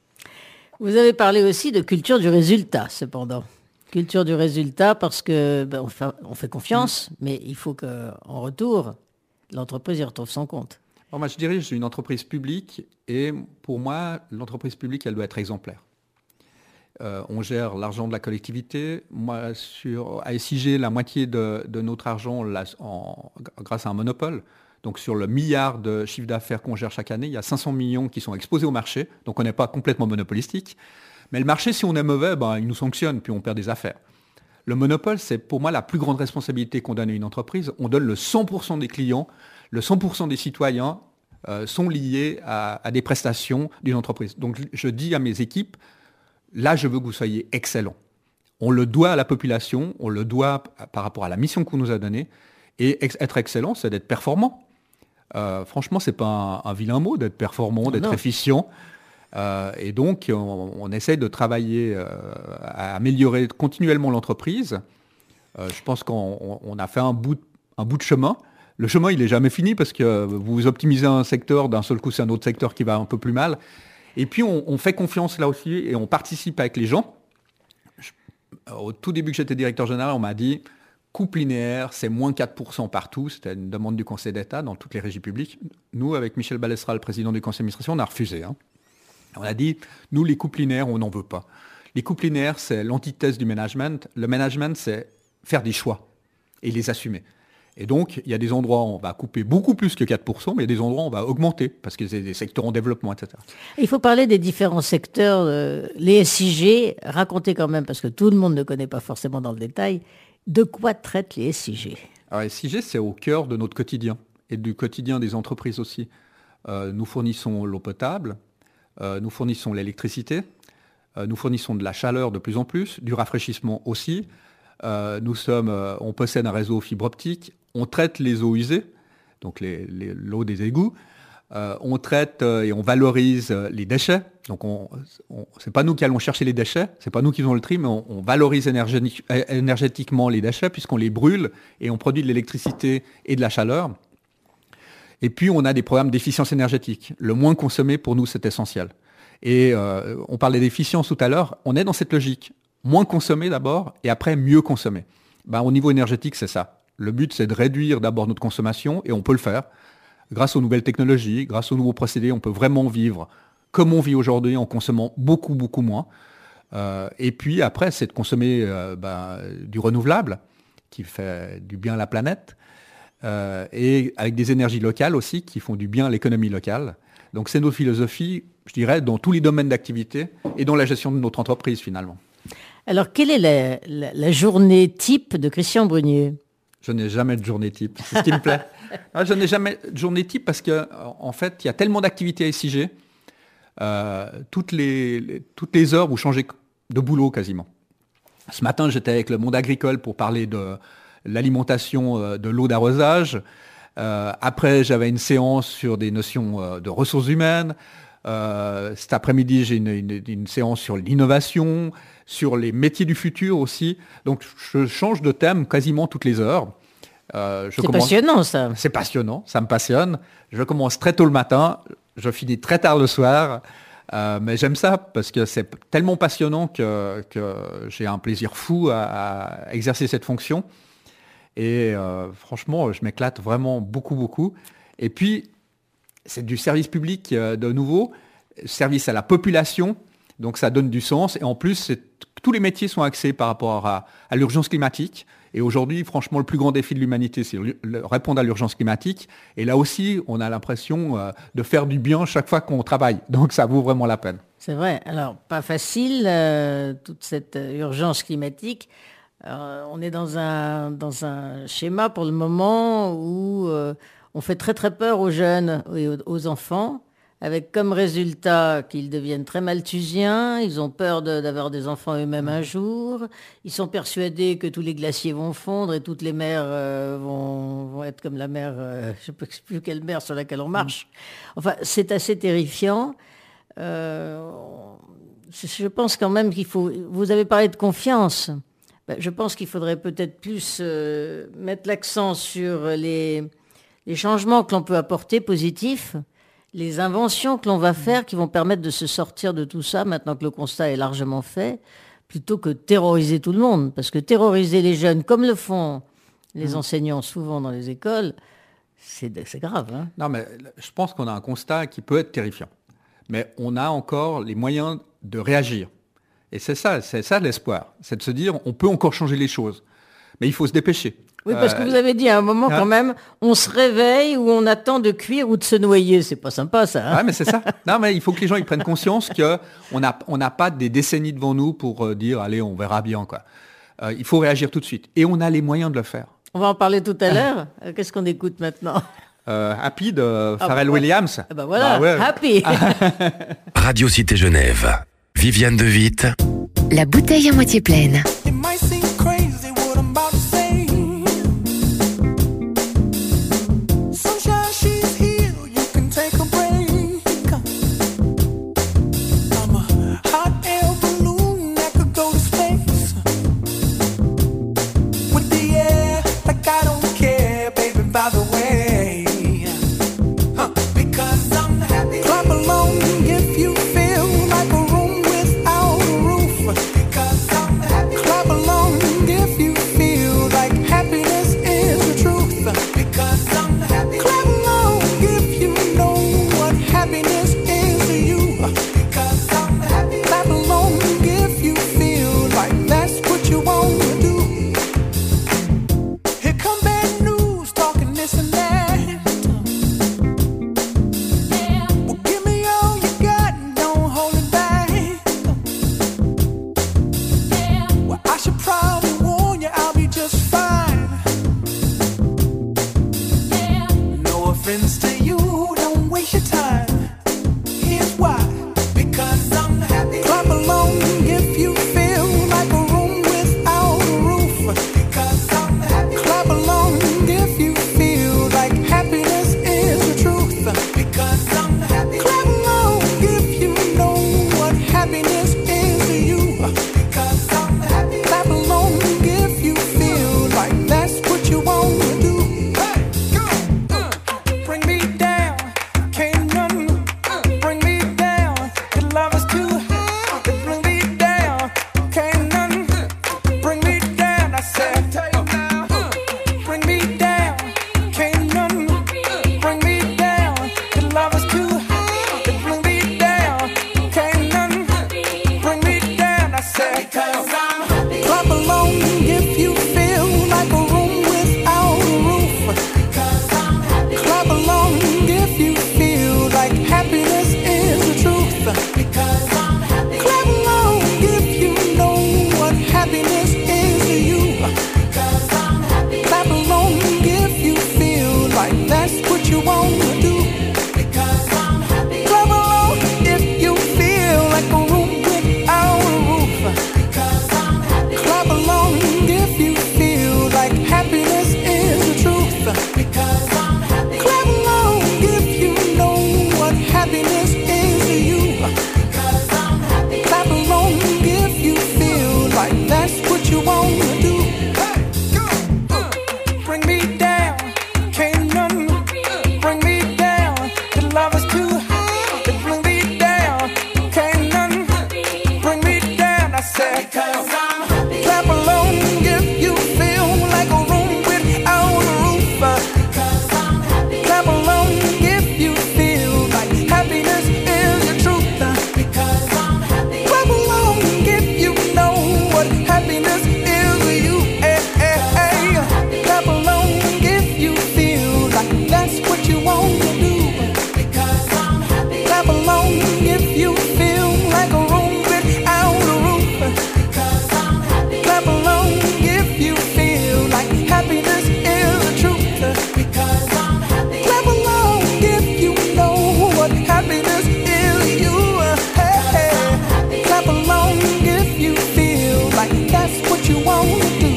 S3: Vous avez parlé aussi de culture du résultat, cependant. Culture du résultat parce que ben, on, fait, on fait confiance, mmh. mais il faut qu'en retour, l'entreprise y retrouve son compte.
S4: Alors moi, je dirige une entreprise publique et pour moi, l'entreprise publique, elle doit être exemplaire. Euh, on gère l'argent de la collectivité. Moi, sur, à S I G, la moitié de, de notre argent, là, en, grâce à un monopole. Donc, sur le milliard de chiffre d'affaires qu'on gère chaque année, il y a cinq cents millions qui sont exposés au marché. Donc, on n'est pas complètement monopolistique. Mais le marché, si on est mauvais, ben, il nous sanctionne, puis on perd des affaires. Le monopole, c'est pour moi la plus grande responsabilité qu'on donne à une entreprise. On donne le cent pour cent des clients, le cent pour cent des citoyens euh, sont liés à, à des prestations d'une entreprise. Donc, je dis à mes équipes, là, je veux que vous soyez excellents. On le doit à la population, on le doit par rapport à la mission qu'on nous a donnée. Et ex- être excellent, c'est d'être performant. Euh, franchement, ce n'est pas un, un vilain mot d'être performant, non, d'être non. efficient. Euh, et donc, on, on essaie de travailler euh, à améliorer continuellement l'entreprise. Euh, je pense qu'on on a fait un bout, de, un bout de chemin. Le chemin, il n'est jamais fini parce que vous optimisez un secteur, d'un seul coup, c'est un autre secteur qui va un peu plus mal. Et puis, on, on fait confiance là aussi et on participe avec les gens. Je, au tout début que j'étais directeur général, on m'a dit coupe linéaire, c'est moins quatre pour cent partout. C'était une demande du Conseil d'État dans toutes les régies publiques. Nous, avec Michel Balestra, le président du Conseil d'administration, on a refusé. Hein. On a dit, nous, les coupes linéaires, on n'en veut pas. Les coupes linéaires, c'est l'antithèse du management. Le management, c'est faire des choix et les assumer. Et donc, il y a des endroits où on va couper beaucoup plus que quatre pour cent, mais il y a des endroits où on va augmenter, parce que c'est des secteurs en développement, et cetera.
S3: Il faut parler des différents secteurs. Euh, les S I G, racontez quand même, parce que tout le monde ne connaît pas forcément dans le détail, de quoi traitent les S I G ?
S4: Alors, les S I G, c'est au cœur de notre quotidien, et du quotidien des entreprises aussi. Euh, nous fournissons l'eau potable, euh, nous fournissons l'électricité, euh, nous fournissons de la chaleur de plus en plus, du rafraîchissement aussi. Euh, nous sommes, euh, on possède un réseau fibre optique. On traite les eaux usées, donc les, les, l'eau des égouts. Euh, on traite euh, et on valorise euh, les déchets. Donc, on, on, c'est pas nous qui allons chercher les déchets, c'est pas nous qui faisons le tri, mais on, on valorise énergétique, énergétiquement les déchets puisqu'on les brûle et on produit de l'électricité et de la chaleur. Et puis, on a des programmes d'efficience énergétique. Le moins consommé, pour nous, c'est essentiel. Et euh, on parlait d'efficience tout à l'heure. On est dans cette logique. Moins consommer d'abord et après mieux consommer. Ben, au niveau énergétique, c'est ça. Le but, c'est de réduire d'abord notre consommation, et on peut le faire. Grâce aux nouvelles technologies, grâce aux nouveaux procédés, on peut vraiment vivre comme on vit aujourd'hui en consommant beaucoup, beaucoup moins. Euh, et puis après, c'est de consommer euh, ben, du renouvelable, qui fait du bien à la planète, euh, et avec des énergies locales aussi, qui font du bien à l'économie locale. Donc c'est notre philosophie, je dirais, dans tous les domaines d'activité et dans la gestion de notre entreprise, finalement. Alors, quelle est la, la, la journée type de Christian Brunier ? Je n'ai jamais de journée type, c'est ce qui me plaît. Non, je n'ai jamais de journée type parce que, en fait, il y a tellement d'activités à S I G, euh, toutes, les, les, toutes les heures, vous changez de boulot quasiment. Ce matin, j'étais avec le monde agricole pour parler de l'alimentation, euh, de l'eau d'arrosage. Euh, après, j'avais une séance sur des notions euh, de ressources humaines. Euh, cet après-midi, j'ai une, une, une séance sur l'innovation, sur les métiers du futur aussi. Donc, je change de thème quasiment toutes les heures.
S3: Euh, je c'est commence... passionnant, ça.
S4: C'est passionnant, ça me passionne. Je commence très tôt le matin, je finis très tard le soir. Euh, mais j'aime ça parce que c'est tellement passionnant que, que j'ai un plaisir fou à, à exercer cette fonction. Et euh, franchement, je m'éclate vraiment beaucoup, beaucoup. Et puis, c'est du service public euh, de nouveau, service à la population. Donc, ça donne du sens. Et en plus, c'est, tous les métiers sont axés par rapport à, à l'urgence climatique. Et aujourd'hui, franchement, le plus grand défi de l'humanité, c'est le, répondre à l'urgence climatique. Et là aussi, on a l'impression euh, de faire du bien chaque fois qu'on travaille. Donc, ça vaut vraiment la peine.
S3: C'est vrai. Alors, pas facile, euh, toute cette urgence climatique. Euh, on est dans un, dans un schéma pour le moment où euh, on fait très, très peur aux jeunes et aux, aux enfants, avec comme résultat qu'ils deviennent très malthusiens, ils ont peur de, d'avoir des enfants eux-mêmes un jour, ils sont persuadés que tous les glaciers vont fondre et toutes les mers euh, vont, vont être comme la mer, euh, je ne sais plus quelle mer sur laquelle on marche. Enfin, c'est assez terrifiant. Euh, je pense quand même qu'il faut... Vous avez parlé de confiance. Ben, je pense qu'il faudrait peut-être plus euh, mettre l'accent sur les, les changements que l'on peut apporter positifs, les inventions que l'on va faire qui vont permettre de se sortir de tout ça, maintenant que le constat est largement fait, plutôt que terroriser tout le monde. Parce que terroriser les jeunes, comme le font les mmh. enseignants souvent dans les écoles, c'est, c'est grave. Hein.
S4: Non, mais je pense qu'on a un constat qui peut être terrifiant. Mais on a encore les moyens de réagir. Et c'est ça, c'est ça l'espoir. C'est de se dire, on peut encore changer les choses. Mais il faut se dépêcher.
S3: Oui, parce que vous avez dit à un moment quand même, on se réveille ou on attend de cuire ou de se noyer. C'est pas sympa, ça. Hein.
S4: Ouais, mais c'est ça. Non, mais il faut que les gens ils prennent conscience qu'on n'a on n'a pas des décennies devant nous pour euh, dire, allez, on verra bien, quoi. Euh, il faut réagir tout de suite. Et on a les moyens de le faire.
S3: On va en parler tout à l'heure. Qu'est-ce qu'on écoute maintenant ?
S4: euh, Happy de ah, Pharrell bah, Williams.
S3: Ah bah voilà, bah, ouais. Happy.
S2: Radio Cité Genève. Viviane De Witte.
S1: La bouteille à moitié pleine.
S6: Clap like that's what you wanna do. Bring me down, can't none bring me down. The love is too high to bring me down. Can't none bring me down. I said, cause I'm happy. Clap along if you feel like a room without a roof. Cause I'm happy. Clap along if you feel like happiness is the truth. Because I'm happy. Clap along if you know what happiness is to you. Eh, eh, eh. Clap along if you feel like that's what you want to do. Because I'm happy. Clap along if you feel like a room without a roof. Because I'm happy. Clap along if you feel like happiness is the truth. Because I'm happy. Clap along if you know what happiness is to you. Hey, hey. Clap along if you feel like that's what you want to do.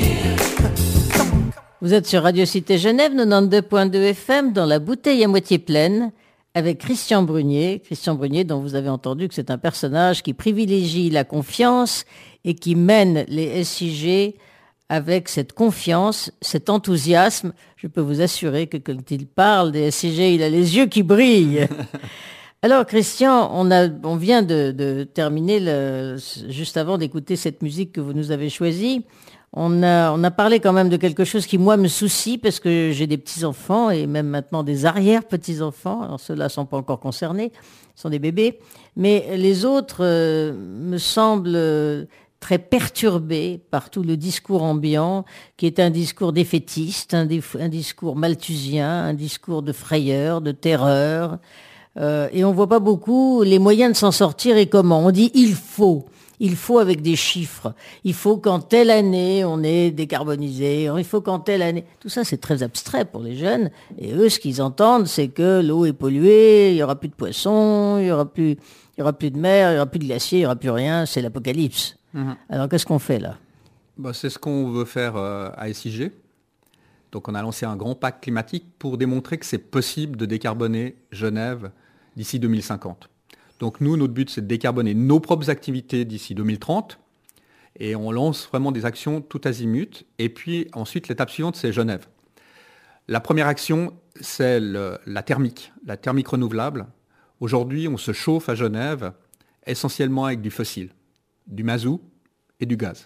S3: Vous êtes sur Radio Cité Genève, quatre-vingt-douze point deux F M, dans la bouteille à moitié pleine, avec Christian Brunier. Christian Brunier, dont vous avez entendu que c'est un personnage qui privilégie la confiance et qui mène les S I G avec cette confiance, cet enthousiasme. Je peux vous assurer que quand il parle des S I G, il a les yeux qui brillent. Alors Christian, on, a, on vient de, de terminer, le, juste avant d'écouter cette musique que vous nous avez choisie, on a, on a parlé quand même de quelque chose qui, moi, me soucie, parce que j'ai des petits-enfants et même maintenant des arrière-petits-enfants. Alors ceux-là ne sont pas encore concernés, ils sont des bébés. Mais les autres euh, me semblent euh, très perturbés par tout le discours ambiant, qui est un discours défaitiste, un, dif- un discours malthusien, un discours de frayeur, de terreur. Euh, et on ne voit pas beaucoup les moyens de s'en sortir et comment. On dit « il faut ». Il faut avec des chiffres. Il faut qu'en telle année, on ait décarbonisé. Il faut qu'en telle année... Tout ça, c'est très abstrait pour les jeunes. Et eux, ce qu'ils entendent, c'est que l'eau est polluée, il n'y aura plus de poissons, il n'y aura plus, il y aura plus de mer, il n'y aura plus de glaciers, il n'y aura plus rien. C'est l'apocalypse. Mmh. Alors, qu'est-ce qu'on fait là ?
S4: Bah, c'est ce qu'on veut faire euh, à S I G. Donc, on a lancé un grand pacte climatique pour démontrer que c'est possible de décarboner Genève d'ici deux mille cinquante. Donc nous, notre but, c'est de décarboner nos propres activités d'ici deux mille trente. Et on lance vraiment des actions tout azimut. Et puis ensuite, l'étape suivante, c'est Genève. La première action, c'est le, la thermique, la thermique renouvelable. Aujourd'hui, on se chauffe à Genève essentiellement avec du fossile, du mazout et du gaz.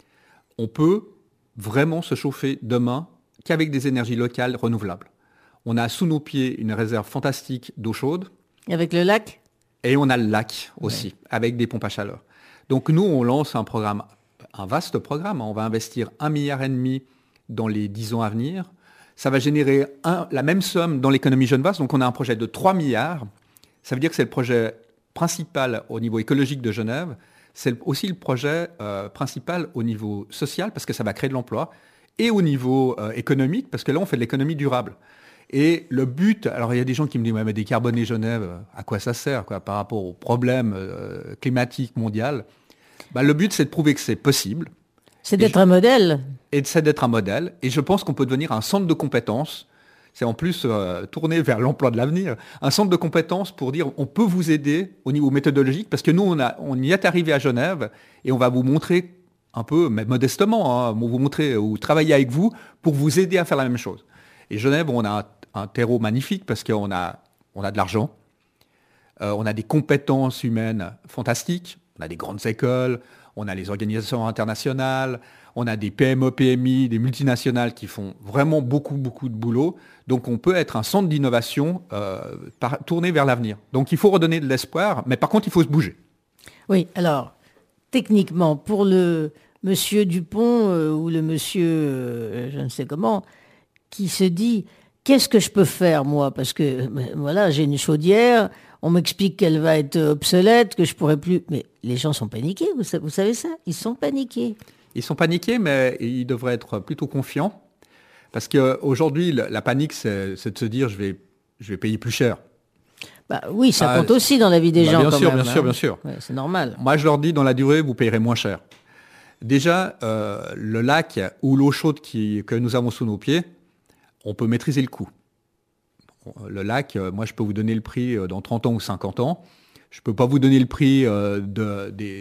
S4: On peut vraiment se chauffer demain qu'avec des énergies locales renouvelables. On a sous nos pieds une réserve fantastique d'eau chaude.
S3: Et avec le lac ?
S4: Et on a le lac aussi, ouais, avec des pompes à chaleur. Donc nous, on lance un programme, un vaste programme. On va investir un milliard et demi dans les dix ans à venir. Ça va générer un, la même somme dans l'économie genevoise. Donc on a un projet de trois milliards. Ça veut dire que c'est le projet principal au niveau écologique de Genève. C'est aussi le projet euh, principal au niveau social, parce que ça va créer de l'emploi, et au niveau euh, économique, parce que là, on fait de l'économie durable. Et le but, alors il y a des gens qui me disent ouais, mais décarboner Genève, à quoi ça sert quoi, par rapport aux problèmes euh, climatiques mondiaux. Bah, le but, c'est de prouver que c'est possible.
S3: C'est d'être je... un modèle.
S4: Et c'est d'être un modèle. Et je pense qu'on peut devenir un centre de compétences. C'est en plus euh, tourné vers l'emploi de l'avenir. Un centre de compétences pour dire on peut vous aider au niveau méthodologique, parce que nous, on, a, on y est arrivé à Genève et on va vous montrer un peu, mais modestement, hein, vous montrer ou travailler avec vous pour vous aider à faire la même chose. Et Genève, on a un un terreau magnifique parce qu'on a, on a de l'argent, euh, on a des compétences humaines fantastiques, on a des grandes écoles, on a les organisations internationales, on a des P M E, P M I, des multinationales qui font vraiment beaucoup, beaucoup de boulot. Donc on peut être un centre d'innovation euh, par, tourné vers l'avenir. Donc il faut redonner de l'espoir, mais par contre il faut se bouger.
S3: Oui, alors techniquement, pour le monsieur Dupont euh, ou le monsieur, euh, je ne sais comment, qui se dit... Qu'est-ce que je peux faire, moi ? Parce que, voilà, j'ai une chaudière, on m'explique qu'elle va être obsolète, que je pourrai plus... Mais les gens sont paniqués, vous savez, vous savez ça ? Ils sont paniqués.
S4: Ils sont paniqués, mais ils devraient être plutôt confiants. Parce qu'aujourd'hui, la panique, c'est, c'est de se dire, je vais, je vais payer plus cher.
S3: Bah oui, ça
S4: ah,
S3: compte aussi dans la vie des
S4: bah
S3: gens,
S4: bien
S3: quand
S4: sûr,
S3: même.
S4: Bien
S3: hein.
S4: sûr, bien sûr,
S3: ouais, c'est normal.
S4: Moi, je leur dis, dans la durée, vous payerez moins cher. Déjà, euh, le lac ou l'eau chaude qui, que nous avons sous nos pieds, on peut maîtriser le coût. Le lac, moi, je peux vous donner le prix dans trente ans ou cinquante ans. Je ne peux pas vous donner le prix de, des,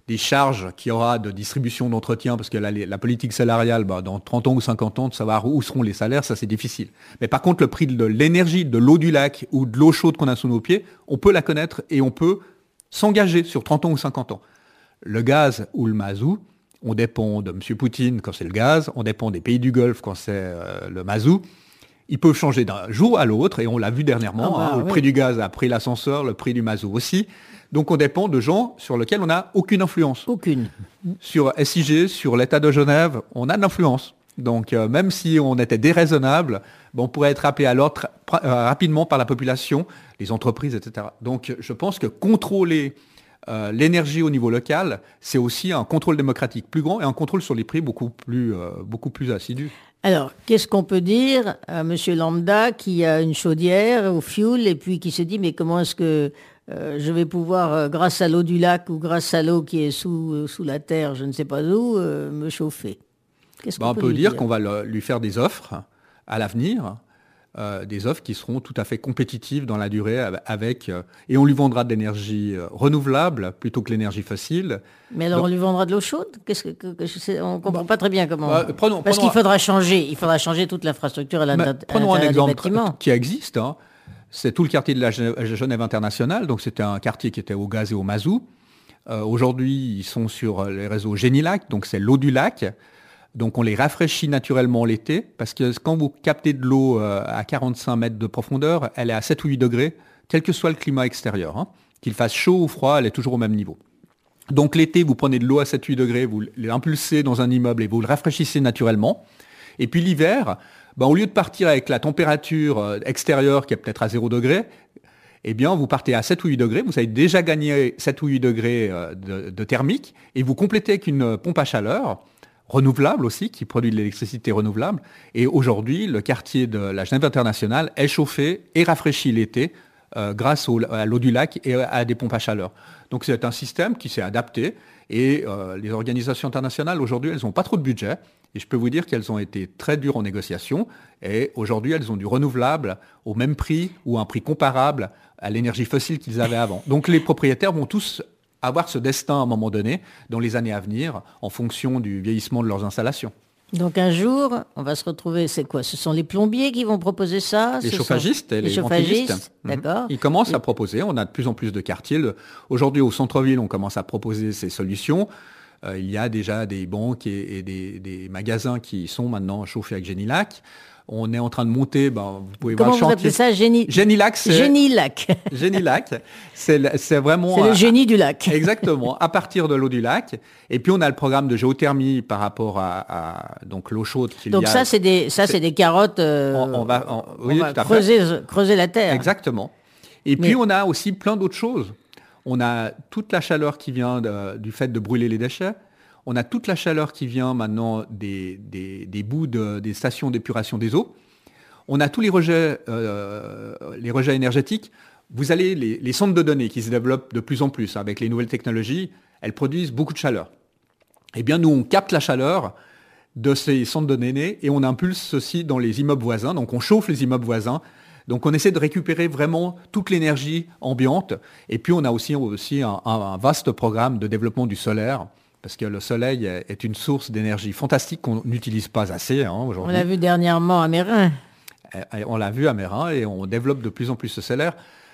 S4: des charges qu'il y aura de distribution d'entretien, parce que la, la politique salariale, bah, dans trente ans ou cinquante ans, de savoir où seront les salaires, ça c'est difficile. Mais par contre, le prix de l'énergie, de l'eau du lac ou de l'eau chaude qu'on a sous nos pieds, on peut la connaître et on peut s'engager sur trente ans ou cinquante ans. Le gaz ou le mazout, on dépend de M. Poutine quand c'est le gaz, on dépend des pays du Golfe quand c'est euh, le mazout. Ils peuvent changer d'un jour à l'autre, et on l'a vu dernièrement, ah bah, hein, oui. Le prix du gaz a pris l'ascenseur, le prix du mazout aussi. Donc on dépend de gens sur lesquels on n'a aucune influence.
S3: Aucune.
S4: Sur S I G, sur l'État de Genève, on a de l'influence. Donc euh, même si on était déraisonnable, ben, on pourrait être rappelé à l'ordre euh, rapidement par la population, les entreprises, et cetera. Donc je pense que contrôler euh, l'énergie au niveau local, c'est aussi un contrôle démocratique plus grand et un contrôle sur les prix beaucoup plus, euh, beaucoup plus assidu.
S3: Alors, qu'est-ce qu'on peut dire à monsieur lambda qui a une chaudière au fioul et puis qui se dit mais comment est-ce que euh, je vais pouvoir, euh, grâce à l'eau du lac ou grâce à l'eau qui est sous, euh, sous la terre, je ne sais pas où, euh, me chauffer? Qu'est-ce qu'on
S4: ben,
S3: peut
S4: On peut dire,
S3: dire
S4: qu'on va le, lui faire des offres à l'avenir, euh, des offres qui seront tout à fait compétitives dans la durée avec, euh, et on lui vendra de l'énergie euh, renouvelable plutôt que l'énergie fossile.
S3: Mais alors
S4: Donc,
S3: on lui vendra de l'eau chaude? Qu'est-ce que, que, que je sais, on ne comprend pas très bien comment.
S4: Bah, prenons,
S3: Parce
S4: prenons
S3: qu'il faudra changer, il faudra changer toute l'infrastructure à l'intérieur des bâtiments.
S4: Prenons un exemple qui existe. Hein. C'est tout le quartier de la Genève internationale. Donc c'était un quartier qui était au gaz et au mazout. Euh, aujourd'hui, ils sont sur les réseaux Génilac, donc c'est l'eau du lac. Donc on les rafraîchit naturellement l'été, parce que quand vous captez de l'eau à quarante-cinq mètres de profondeur, elle est à sept ou huit degrés, quel que soit le climat extérieur. Hein. Qu'il fasse chaud ou froid, elle est toujours au même niveau. Donc l'été, vous prenez de l'eau à sept ou huit degrés, vous l'impulsez dans un immeuble et vous le rafraîchissez naturellement. Et puis l'hiver, ben, au lieu de partir avec la température extérieure qui est peut-être à zéro degré, eh bien vous partez à sept ou huit degrés, vous avez déjà gagné sept ou huit degrés de, de thermique, et vous complétez avec une pompe à chaleur, renouvelable aussi, qui produit de l'électricité renouvelable. Et aujourd'hui, le quartier de la Genève internationale est chauffé et rafraîchi l'été euh, grâce au, à l'eau du lac et à des pompes à chaleur. Donc c'est un système qui s'est adapté. Et euh, les organisations internationales, aujourd'hui, elles n'ont pas trop de budget. Et je peux vous dire qu'elles ont été très dures en négociation. Et aujourd'hui, elles ont du renouvelable au même prix ou un prix comparable à l'énergie fossile qu'ils avaient avant. Donc les propriétaires vont tous avoir ce destin à un moment donné, dans les années à venir, en fonction du vieillissement de leurs installations.
S3: Donc un jour, on va se retrouver, c'est quoi? Ce sont les plombiers qui vont proposer ça?
S4: Les
S3: Ce
S4: chauffagistes
S3: sont...
S4: et les,
S3: les chauffagistes,
S4: ventilistes.
S3: D'accord.
S4: Ils commencent
S3: et...
S4: à proposer, on a de plus en plus de quartiers. Le... Aujourd'hui, au centre-ville, on commence à proposer ces solutions. Euh, il y a déjà des banques et, et des, des magasins qui sont maintenant chauffés avec Génilac. On est en train de monter, ben, vous pouvez
S3: Comment
S4: voir le chantier.
S3: Comment vous appelez ça? Génie...
S4: Génilac, c'est...
S3: Génilac.
S4: Génilac, c'est, c'est vraiment...
S3: C'est
S4: un...
S3: le génie du lac.
S4: Exactement, à partir de l'eau du lac. Et puis on a le programme de géothermie par rapport à, à donc l'eau chaude. Qu'il
S3: donc
S4: y a...
S3: ça, c'est des, ça, c'est... c'est des carottes. Euh...
S4: On, on va, on...
S3: on
S4: oui,
S3: va
S4: tout à
S3: creuser,
S4: fait.
S3: creuser la terre.
S4: Exactement. Et Mais... puis on a aussi plein d'autres choses. On a toute la chaleur qui vient de, du fait de brûler les déchets. On a toute la chaleur qui vient maintenant des, des, des bouts de, des stations d'épuration des eaux. On a tous les rejets, euh, les rejets énergétiques. Vous allez, les, les centres de données qui se développent de plus en plus avec les nouvelles technologies, elles produisent beaucoup de chaleur. Eh bien, nous, on capte la chaleur de ces centres de données et on impulse ceci dans les immeubles voisins. Donc, on chauffe les immeubles voisins. Donc, on essaie de récupérer vraiment toute l'énergie ambiante. Et puis, on a aussi, aussi un, un vaste programme de développement du solaire. Parce que le soleil est une source d'énergie fantastique qu'on n'utilise pas assez hein, aujourd'hui.
S3: On l'a vu dernièrement à Mérin.
S4: On l'a vu à Mérin et on développe de plus en plus ce solaire.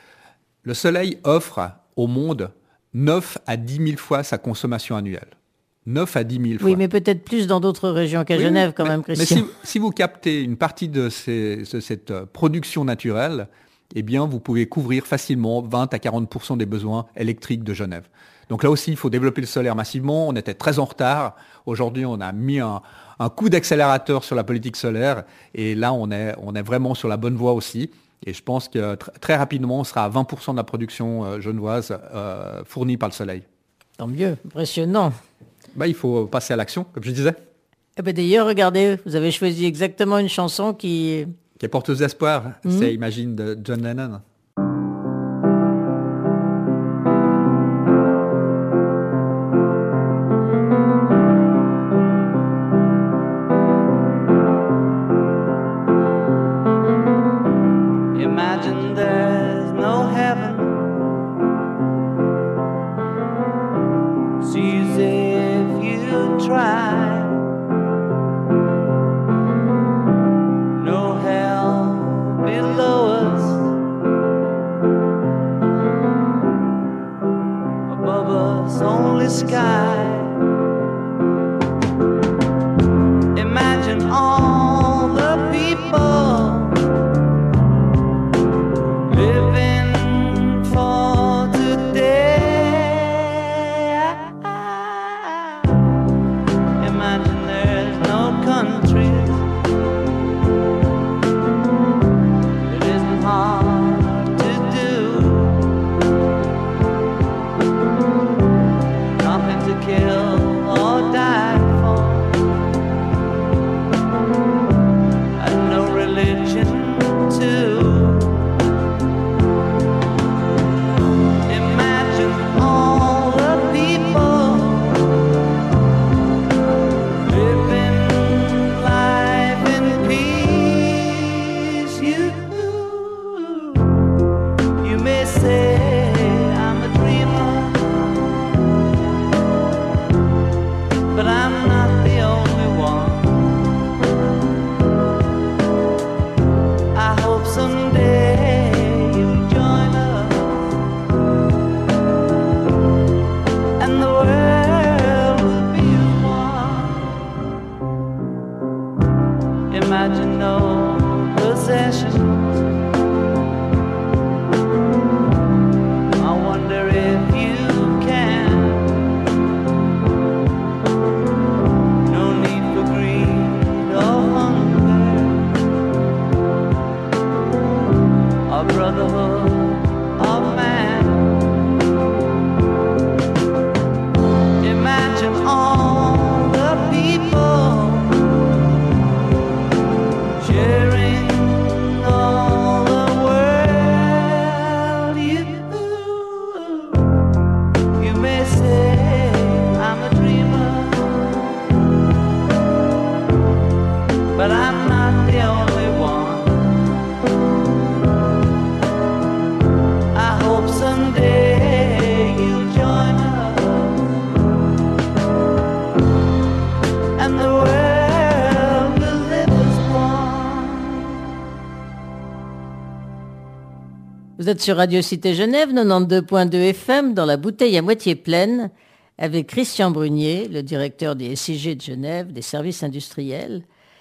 S4: Le soleil offre au monde neuf à dix mille fois sa consommation annuelle. neuf à dix mille fois.
S3: Oui, mais peut-être plus dans d'autres régions qu'à oui, Genève quand
S4: mais,
S3: même, Christian.
S4: Mais si, si vous captez une partie de, ces, de cette production naturelle, eh bien, vous pouvez couvrir facilement vingt à quarante pour cent des besoins électriques de Genève. Donc là aussi, il faut développer le solaire massivement. On était très en retard. Aujourd'hui, on a mis un, un coup d'accélérateur sur la politique solaire. Et là, on est, on est vraiment sur la bonne voie aussi. Et je pense que tr- très rapidement, on sera à vingt pour cent de la production euh, genevoise euh, fournie par le soleil.
S3: Tant mieux, impressionnant.
S4: Bah, il faut passer à l'action, comme je disais.
S3: Eh ben, d'ailleurs, regardez, vous avez choisi exactement une chanson qui...
S4: qui est porteuse d'espoir.
S3: Mmh.
S4: C'est Imagine de John Lennon.
S7: Jesus sky. No hell below us. Above us, only sky. Imagine all the people living for today. Imagine there's no countries. It isn't hard to do. Nothing to kill or die for. And no religion too. Imagine all the people living life in peace. You, you may say I'm a dreamer, but I'm not the only one. I hope someday you'll join us, and the world will be as one. Imagine no possessions. I wonder if you can. No need for greed or hunger, or brotherhood of man. Imagine all the people sharing all the world. You, you may say I'm a dreamer, but I'm not the only one. I hope someday you'll join us, and the world will live as one.
S3: Vous êtes sur Radio Cité Genève, quatre-vingt-douze point deux F M, dans la bouteille à moitié pleine, avec Christian Brunier, le directeur des S I G de Genève, des services industriels.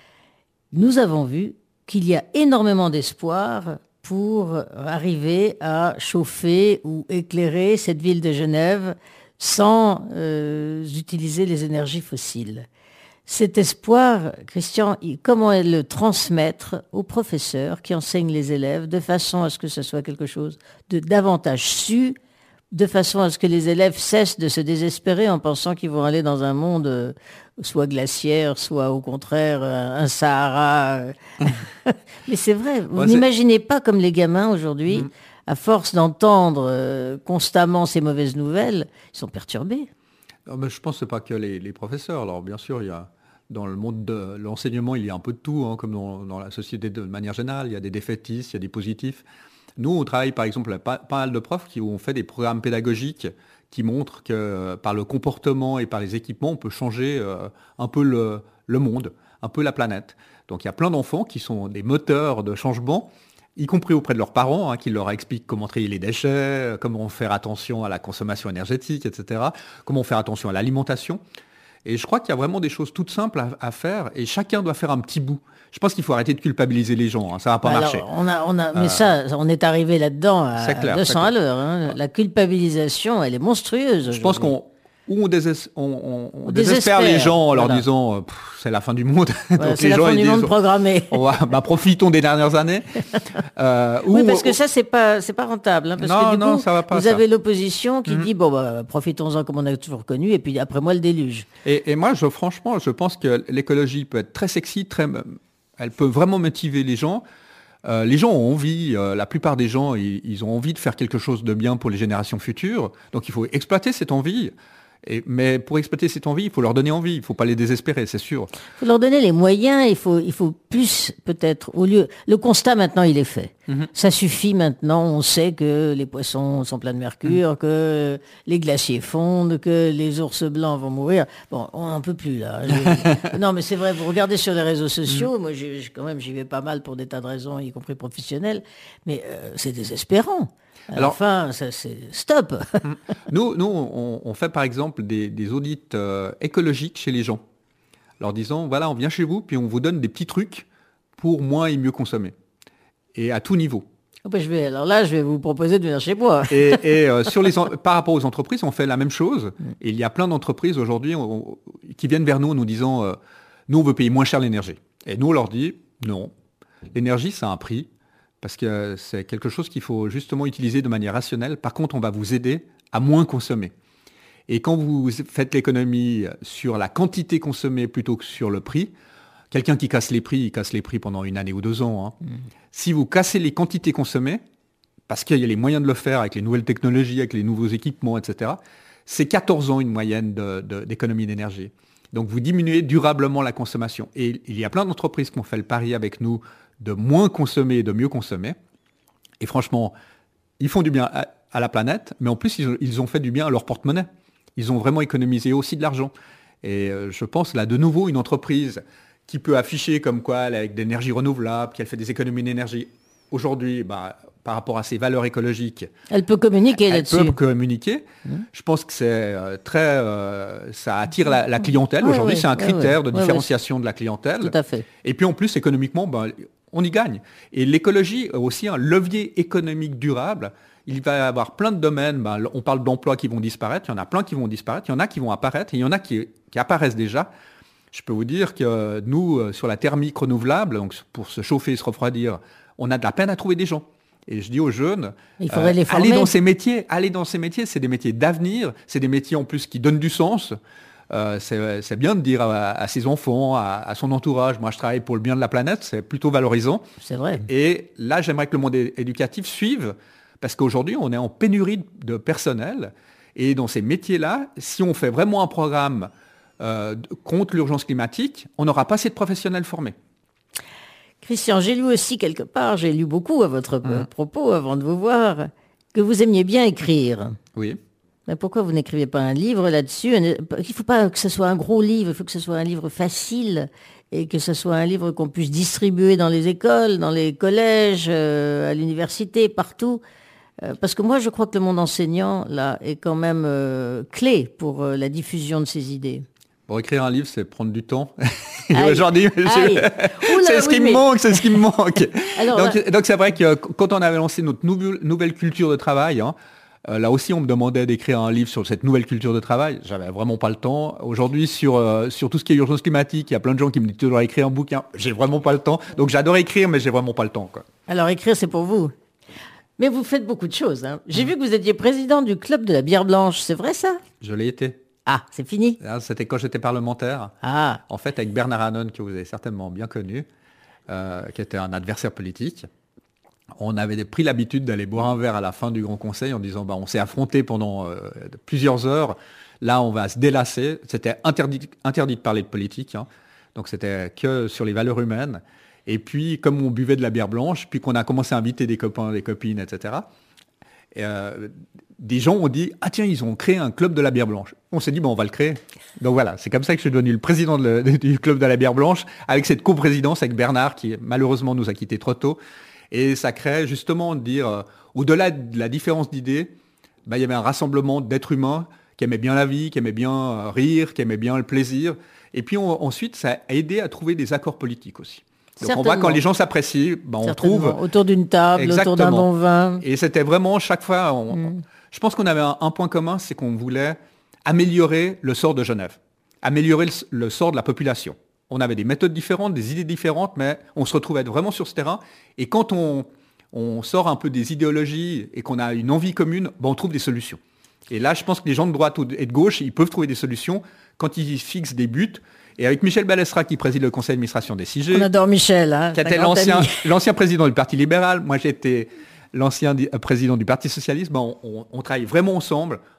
S3: Nous avons vu qu'il y a énormément d'espoir pour arriver à chauffer ou éclairer cette ville de Genève sans euh, utiliser les énergies fossiles. Cet espoir, Christian, il- comment le transmettre aux professeurs qui enseignent les élèves de façon à ce que ce soit quelque chose de davantage su, de façon à ce que les élèves cessent de se désespérer en pensant qu'ils vont aller dans un monde euh, soit glaciaire, soit au contraire euh, un Sahara. euh. Mais c'est vrai, vous
S4: Ouais, c'est-
S3: n'imaginez pas comme les gamins aujourd'hui,
S4: Mhm.
S3: à force d'entendre euh, constamment ces mauvaises nouvelles, ils sont perturbés.
S4: Non, mais je pense que ce n'est pas que les, les professeurs. Alors bien sûr, il y a, dans le monde de l'enseignement, il y a un peu de tout, hein, comme dans, dans la société de manière générale. Il y a des défaitistes, il y a des positifs. Nous, on travaille par exemple avec pas, pas mal de profs qui ont fait des programmes pédagogiques qui montrent que euh, par le comportement et par les équipements, on peut changer euh, un peu le, le monde, un peu la planète. Donc il y a plein d'enfants qui sont des moteurs de changement, y compris auprès de leurs parents, hein, qui leur expliquent comment trier les déchets, euh, comment faire attention à la consommation énergétique, et cetera, comment faire attention à l'alimentation. Et je crois qu'il y a vraiment des choses toutes simples à, à faire, et chacun doit faire un petit bout. Je pense qu'il faut arrêter de culpabiliser les gens, hein, ça va pas
S3: Alors,
S4: marcher.
S3: on a, on a, mais
S4: Euh,
S3: ça, on est arrivé là-dedans à
S4: c'est clair,
S3: deux
S4: c'est
S3: cents à
S4: clair.
S3: l'heure. hein. La culpabilisation, elle est monstrueuse.
S4: Je pense
S3: aujourd'hui.
S4: qu'on ou on, déses- on- on- on
S3: On
S4: désespère
S3: désespère,
S4: les gens en leur
S3: voilà.
S4: disant euh, Pff, c'est la fin du monde.
S3: Voilà,
S4: Donc
S3: c'est
S4: les
S3: la
S4: gens
S3: fin
S4: ils
S3: du
S4: disent
S3: monde programmé.
S4: on va, bah, profitons des dernières années. Euh,
S3: Oui,
S4: ou-
S3: parce que ça, c'est pas, c'est pas rentable. hein, parce
S4: Non,
S3: que du
S4: non,
S3: coup,
S4: ça va pas,
S3: vous
S4: ça.
S3: avez l'opposition qui
S4: Mhm.
S3: dit bon, bah, profitons-en comme on a toujours connu, et puis après moi le déluge.
S4: Et, et moi, je, franchement, je pense que l'écologie peut être très sexy, très, elle peut vraiment motiver les gens. Euh, les gens ont envie, euh, la plupart des gens, ils, ils ont envie de faire quelque chose de bien pour les générations futures. Donc il faut exploiter cette envie. Et, mais pour exploiter cette envie, il faut leur donner envie, il ne faut pas les désespérer, c'est sûr.
S3: Il faut leur donner les moyens, il faut, il faut plus peut-être, au lieu... Le constat maintenant, il est fait. Mm-hmm. Ça suffit maintenant, on sait que les poissons sont pleins de mercure, mm. que les glaciers fondent, que les ours blancs vont mourir. Bon, on n'en peut plus là. Je... non mais c'est vrai, vous regardez sur les réseaux sociaux, mm. moi j'ai, quand même j'y vais pas mal pour des tas de raisons, y compris professionnelles, mais euh, c'est désespérant. Alors, enfin, ça, c'est stop.
S4: nous, nous on, on fait par exemple des, des audits euh, écologiques chez les gens. Leur disant, voilà, on vient chez vous, puis on vous donne des petits trucs pour moins et mieux consommer. Et à tout niveau.
S3: Oh ben je vais, alors là, je vais vous proposer de venir chez moi.
S4: et et euh, sur les, par rapport aux entreprises, on fait la même chose. Et il y a plein d'entreprises aujourd'hui on, qui viennent vers nous en nous disant, euh, nous, on veut payer moins cher l'énergie. Et nous, on leur dit, non, l'énergie, ça a un prix. Parce que c'est quelque chose qu'il faut justement utiliser de manière rationnelle. Par contre, on va vous aider à moins consommer. Et quand vous faites l'économie sur la quantité consommée plutôt que sur le prix, quelqu'un qui casse les prix, il casse les prix pendant une année ou deux ans. Hein. Mmh. Si vous cassez les quantités consommées, parce qu'il y a les moyens de le faire avec les nouvelles technologies, avec les nouveaux équipements, et cetera, c'est quatorze ans une moyenne de, de, d'économie d'énergie. Donc vous diminuez durablement la consommation. Et il y a plein d'entreprises qui ont fait le pari avec nous de moins consommer et de mieux consommer. Et franchement, ils font du bien à, à la planète, mais en plus, ils, ils ont fait du bien à leur porte-monnaie. Ils ont vraiment économisé aussi de l'argent. Et euh, je pense là, de nouveau, une entreprise qui peut afficher comme quoi elle est avec de l'énergie renouvelable, qu'elle fait des économies d'énergie. Aujourd'hui, bah, par rapport à ses valeurs écologiques,
S3: elle peut communiquer
S4: elle
S3: là-dessus.
S4: Elle peut communiquer. Mmh. Je pense que c'est euh, très, euh, ça attire la, la clientèle. Oui, Aujourd'hui, oui, c'est un critère oui, oui. de différenciation oui, oui. de la clientèle.
S3: Tout à fait.
S4: Et puis en plus, économiquement, bah, on y gagne. Et l'écologie est aussi un levier économique durable. Il va y avoir plein de domaines. Bah, on parle d'emplois qui vont disparaître. Il y en a plein qui vont disparaître. Il y en a qui vont apparaître. Et il y en a qui, qui apparaissent déjà. Je peux vous dire que nous, sur la thermique renouvelable, donc pour se chauffer et se refroidir, on a de la peine à trouver des gens. Et je dis aux jeunes,
S3: il faudrait euh, les former.
S4: allez dans ces métiers, allez dans ces métiers, c'est des métiers d'avenir, c'est des métiers en plus qui donnent du sens. Euh, c'est, c'est bien de dire à, à ses enfants, à, à son entourage, moi je travaille pour le bien de la planète, c'est plutôt valorisant.
S3: C'est vrai.
S4: Et là, j'aimerais que le monde é- éducatif suive, parce qu'aujourd'hui, on est en pénurie de personnel. Et dans ces métiers-là, si on fait vraiment un programme euh, contre l'urgence climatique, on n'aura pas assez de professionnels formés.
S3: Christian, j'ai lu aussi quelque part, j'ai lu beaucoup à votre mmh. propos avant de vous voir, que vous aimiez bien écrire.
S4: Oui.
S3: Mais pourquoi vous n'écrivez pas un livre là-dessus ? Il ne faut pas que ce soit un gros livre, il faut que ce soit un livre facile et que ce soit un livre qu'on puisse distribuer dans les écoles, dans les collèges, euh, à l'université, partout. Euh, parce que moi, je crois que le monde enseignant, là, est quand même euh, clé pour euh, la diffusion de ces idées.
S4: Pour écrire un livre, c'est prendre du temps. Aujourd'hui, je... c'est ce
S3: oui,
S4: qui
S3: mais...
S4: me manque, c'est ce qui me manque.
S3: Alors,
S4: donc,
S3: là...
S4: donc c'est vrai que quand on avait lancé notre nouvelle, nouvelle culture de travail, hein, euh, là aussi on me demandait d'écrire un livre sur cette nouvelle culture de travail. J'avais vraiment pas le temps. Aujourd'hui, sur euh, sur tout ce qui est urgence climatique, il y a plein de gens qui me disent tu dois écrire un bouquin. J'ai vraiment pas le temps. Donc j'adore écrire, mais j'ai vraiment pas le temps, quoi.
S3: Alors écrire, c'est pour vous. Mais vous faites beaucoup de choses. Hein. J'ai mmh. vu que vous étiez président du club de la bière blanche. C'est vrai ça ?
S4: Je l'ai été.
S3: Ah, c'est fini.
S4: C'était quand j'étais parlementaire.
S3: Ah.
S4: En fait, avec Bernard Hannon, que vous avez certainement bien connu, euh, qui était un adversaire politique. On avait pris l'habitude d'aller boire un verre à la fin du Grand Conseil en disant bah, on s'est affrontés pendant euh, plusieurs heures. Là, on va se délasser. C'était interdit, interdit de parler de politique. Hein. Donc, c'était que sur les valeurs humaines. Et puis, comme on buvait de la bière blanche, puis qu'on a commencé à inviter des copains, des copines, et cetera, et, euh, des gens ont dit « Ah tiens, ils ont créé un club de la bière blanche ». On s'est dit bon, « On va le créer ». Donc voilà, c'est comme ça que je suis devenu le président de le, du club de la bière blanche, avec cette coprésidence avec Bernard, qui malheureusement nous a quittés trop tôt. Et ça crée justement de dire, euh, au-delà de la différence d'idées, bah, il y avait un rassemblement d'êtres humains qui aimaient bien la vie, qui aimaient bien euh, rire, qui aimaient bien le plaisir. Et puis on, ensuite, ça a aidé à trouver des accords politiques aussi. Donc on voit quand les gens s'apprécient, ben on trouve...
S3: Autour d'une table, exactement. Autour d'un bon vin.
S4: Et c'était vraiment, chaque fois, on, mm. je pense qu'on avait un, un point commun, c'est qu'on voulait améliorer le sort de Genève, améliorer le, le sort de la population. On avait des méthodes différentes, des idées différentes, mais on se retrouvait vraiment sur ce terrain. Et quand on, on sort un peu des idéologies et qu'on a une envie commune, ben on trouve des solutions. Et là, je pense que les gens de droite et de gauche, ils peuvent trouver des solutions quand ils fixent des buts. Et avec Michel Balestra, qui préside le conseil d'administration des C I G.
S3: On adore Michel, hein,
S4: qui était l'ancien, l'ancien président du Parti libéral. Moi, j'étais l'ancien di- président du Parti socialiste. Ben, on, on, on travaille vraiment ensemble.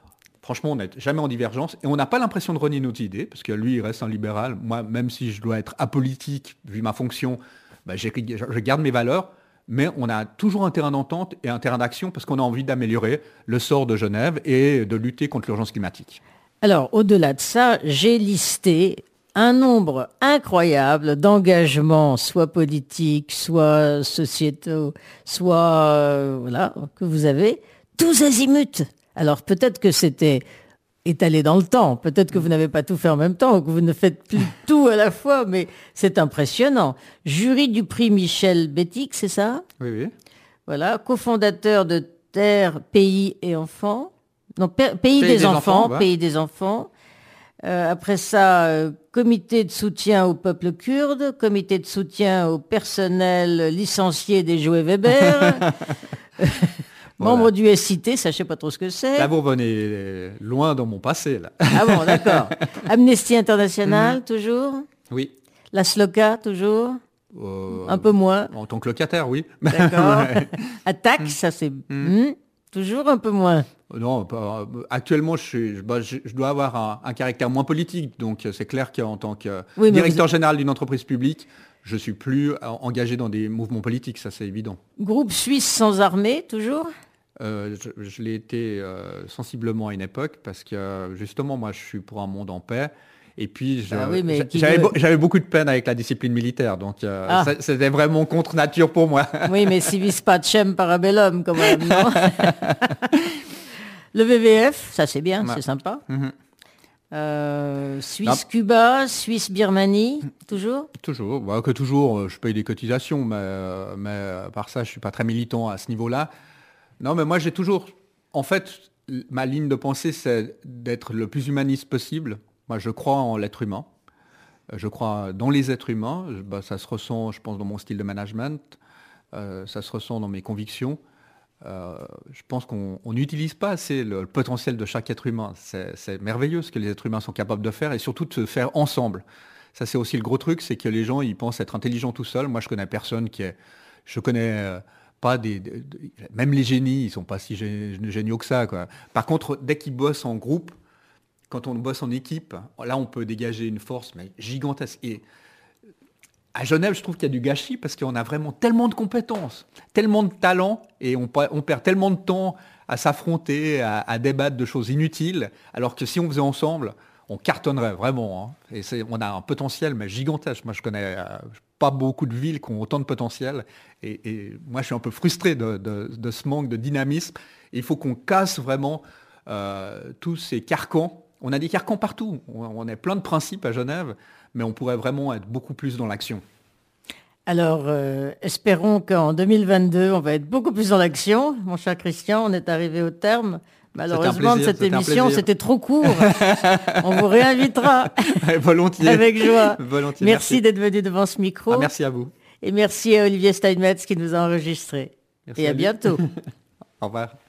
S4: franchement, on n'est jamais en divergence et on n'a pas l'impression de renier nos idées, parce que lui, il reste un libéral. Moi, même si je dois être apolitique, vu ma fonction, bah, j'ai- je garde mes valeurs, mais on a toujours un terrain d'entente et un terrain d'action parce qu'on a envie d'améliorer le sort de Genève et de lutter contre l'urgence climatique.
S3: Alors, au-delà de ça, j'ai listé un nombre incroyable d'engagements, soit politiques, soit sociétaux, soit euh, voilà, que vous avez, tous azimuts. Alors peut-être que c'était étalé dans le temps, peut-être que vous n'avez pas tout fait en même temps, ou que vous ne faites plus tout à la fois, mais c'est impressionnant. Jury du prix Michel Bétic, c'est ça ?
S4: Oui, oui.
S3: Voilà, cofondateur de Terre, Pays et Enfants. Non, Pe- Pays, des,
S4: des
S3: Enfants,
S4: Enfants, ouais.
S3: Pays des Enfants. Euh, après ça, euh, comité de soutien au peuple kurde, comité de soutien au personnel licencié des Joe Weber, membre
S4: Voilà.
S3: du S I T, ça je sais pas trop ce que c'est.
S4: Là, vous revenez loin dans mon passé, là.
S3: Ah bon, d'accord. Amnesty International, toujours.
S4: Oui.
S3: La SLOCA, toujours.
S4: Euh,
S3: Un peu moins.
S4: En tant que locataire, oui.
S3: D'accord.
S4: Ouais.
S3: Attaque, ça c'est hmm, toujours un peu moins.
S4: Non, pas- actuellement, je, suis, je, bah, je- je dois avoir un, un caractère moins politique. Donc, euh, c'est clair qu'en tant que
S3: Oui, mais
S4: directeur
S3: vous-
S4: général d'une entreprise publique, je suis plus euh, engagé dans des mouvements politiques, ça c'est évident.
S3: Groupe Suisse sans armée, toujours.
S4: Euh, je je l'ai été euh, sensiblement à une époque parce que euh, justement, moi, je suis pour un monde en paix. Et puis, je-
S3: Bah oui, mais
S4: j'a-
S3: qui
S4: j'avais
S3: veut-
S4: beau- j'avais beaucoup de peine avec la discipline militaire. Donc, euh,
S3: Ah.
S4: ça- c'était vraiment contre nature pour moi.
S3: Oui, mais civis pacem parabellum, quand même, non? Le V V F, ça c'est bien,
S4: Ouais.
S3: c'est sympa.
S4: Mhm.
S3: Euh, Suisse-Cuba, Suisse-Birmanie, toujours.
S4: Toujours, bah, que toujours, euh, je paye des cotisations, mais, euh, mais euh, par ça, je suis pas très militant à ce niveau-là. Non, mais moi, j'ai toujours, en fait, l- ma ligne de pensée, c'est d'être le plus humaniste possible. Moi, je crois en l'être humain. Euh, Je crois dans les êtres humains. Je- bah, ça se ressent, je pense, dans mon style de management. Euh, ça se ressent dans mes convictions. Euh, je pense qu'on on n'utilise pas assez le, le potentiel de chaque être humain. C'est c'est merveilleux ce que les êtres humains sont capables de faire et surtout de se faire ensemble. Ça, c'est aussi le gros truc, c'est que les gens, ils pensent être intelligents tout seuls. Moi, je connais personne qui est... Je connais euh, pas des... de- de- même les génies, ils sont pas si gé- géniaux que ça, quoi. Par contre, dès qu'ils bossent en groupe, quand on bosse en équipe, là, on peut dégager une force mais gigantesque. Et à Genève, je trouve qu'il y a du gâchis parce qu'on a vraiment tellement de compétences, tellement de talents, et on, pa- on perd tellement de temps à s'affronter, à, à débattre de choses inutiles, alors que si on faisait ensemble, on cartonnerait vraiment. Hein. Et c'est, on a un potentiel mais gigantesque. Moi, je connais euh, pas beaucoup de villes qui ont autant de potentiel, et, et moi, je suis un peu frustré de, de- de ce manque de dynamisme. Il faut qu'on casse vraiment euh, tous ces carcans. On a des carcans partout. On, on a plein de principes à Genève, mais on pourrait vraiment être beaucoup plus dans l'action.
S3: Alors, euh, espérons qu'en deux mille vingt-deux, on va être beaucoup plus dans l'action. Mon cher Christian, on est arrivé au terme, malheureusement,
S4: plaisir,
S3: de cette
S4: c'était un
S3: émission.
S4: plaisir.
S3: C'était trop court. On vous réinvitera
S4: Volontiers.
S3: avec joie.
S4: Volontiers,
S3: Merci,
S4: merci.
S3: d'être venu devant ce micro.
S4: Ah, merci à vous.
S3: Et merci à Olivier Steinmetz qui nous a enregistrés.
S4: Merci
S3: Et à
S4: lui.
S3: bientôt.
S4: Au revoir.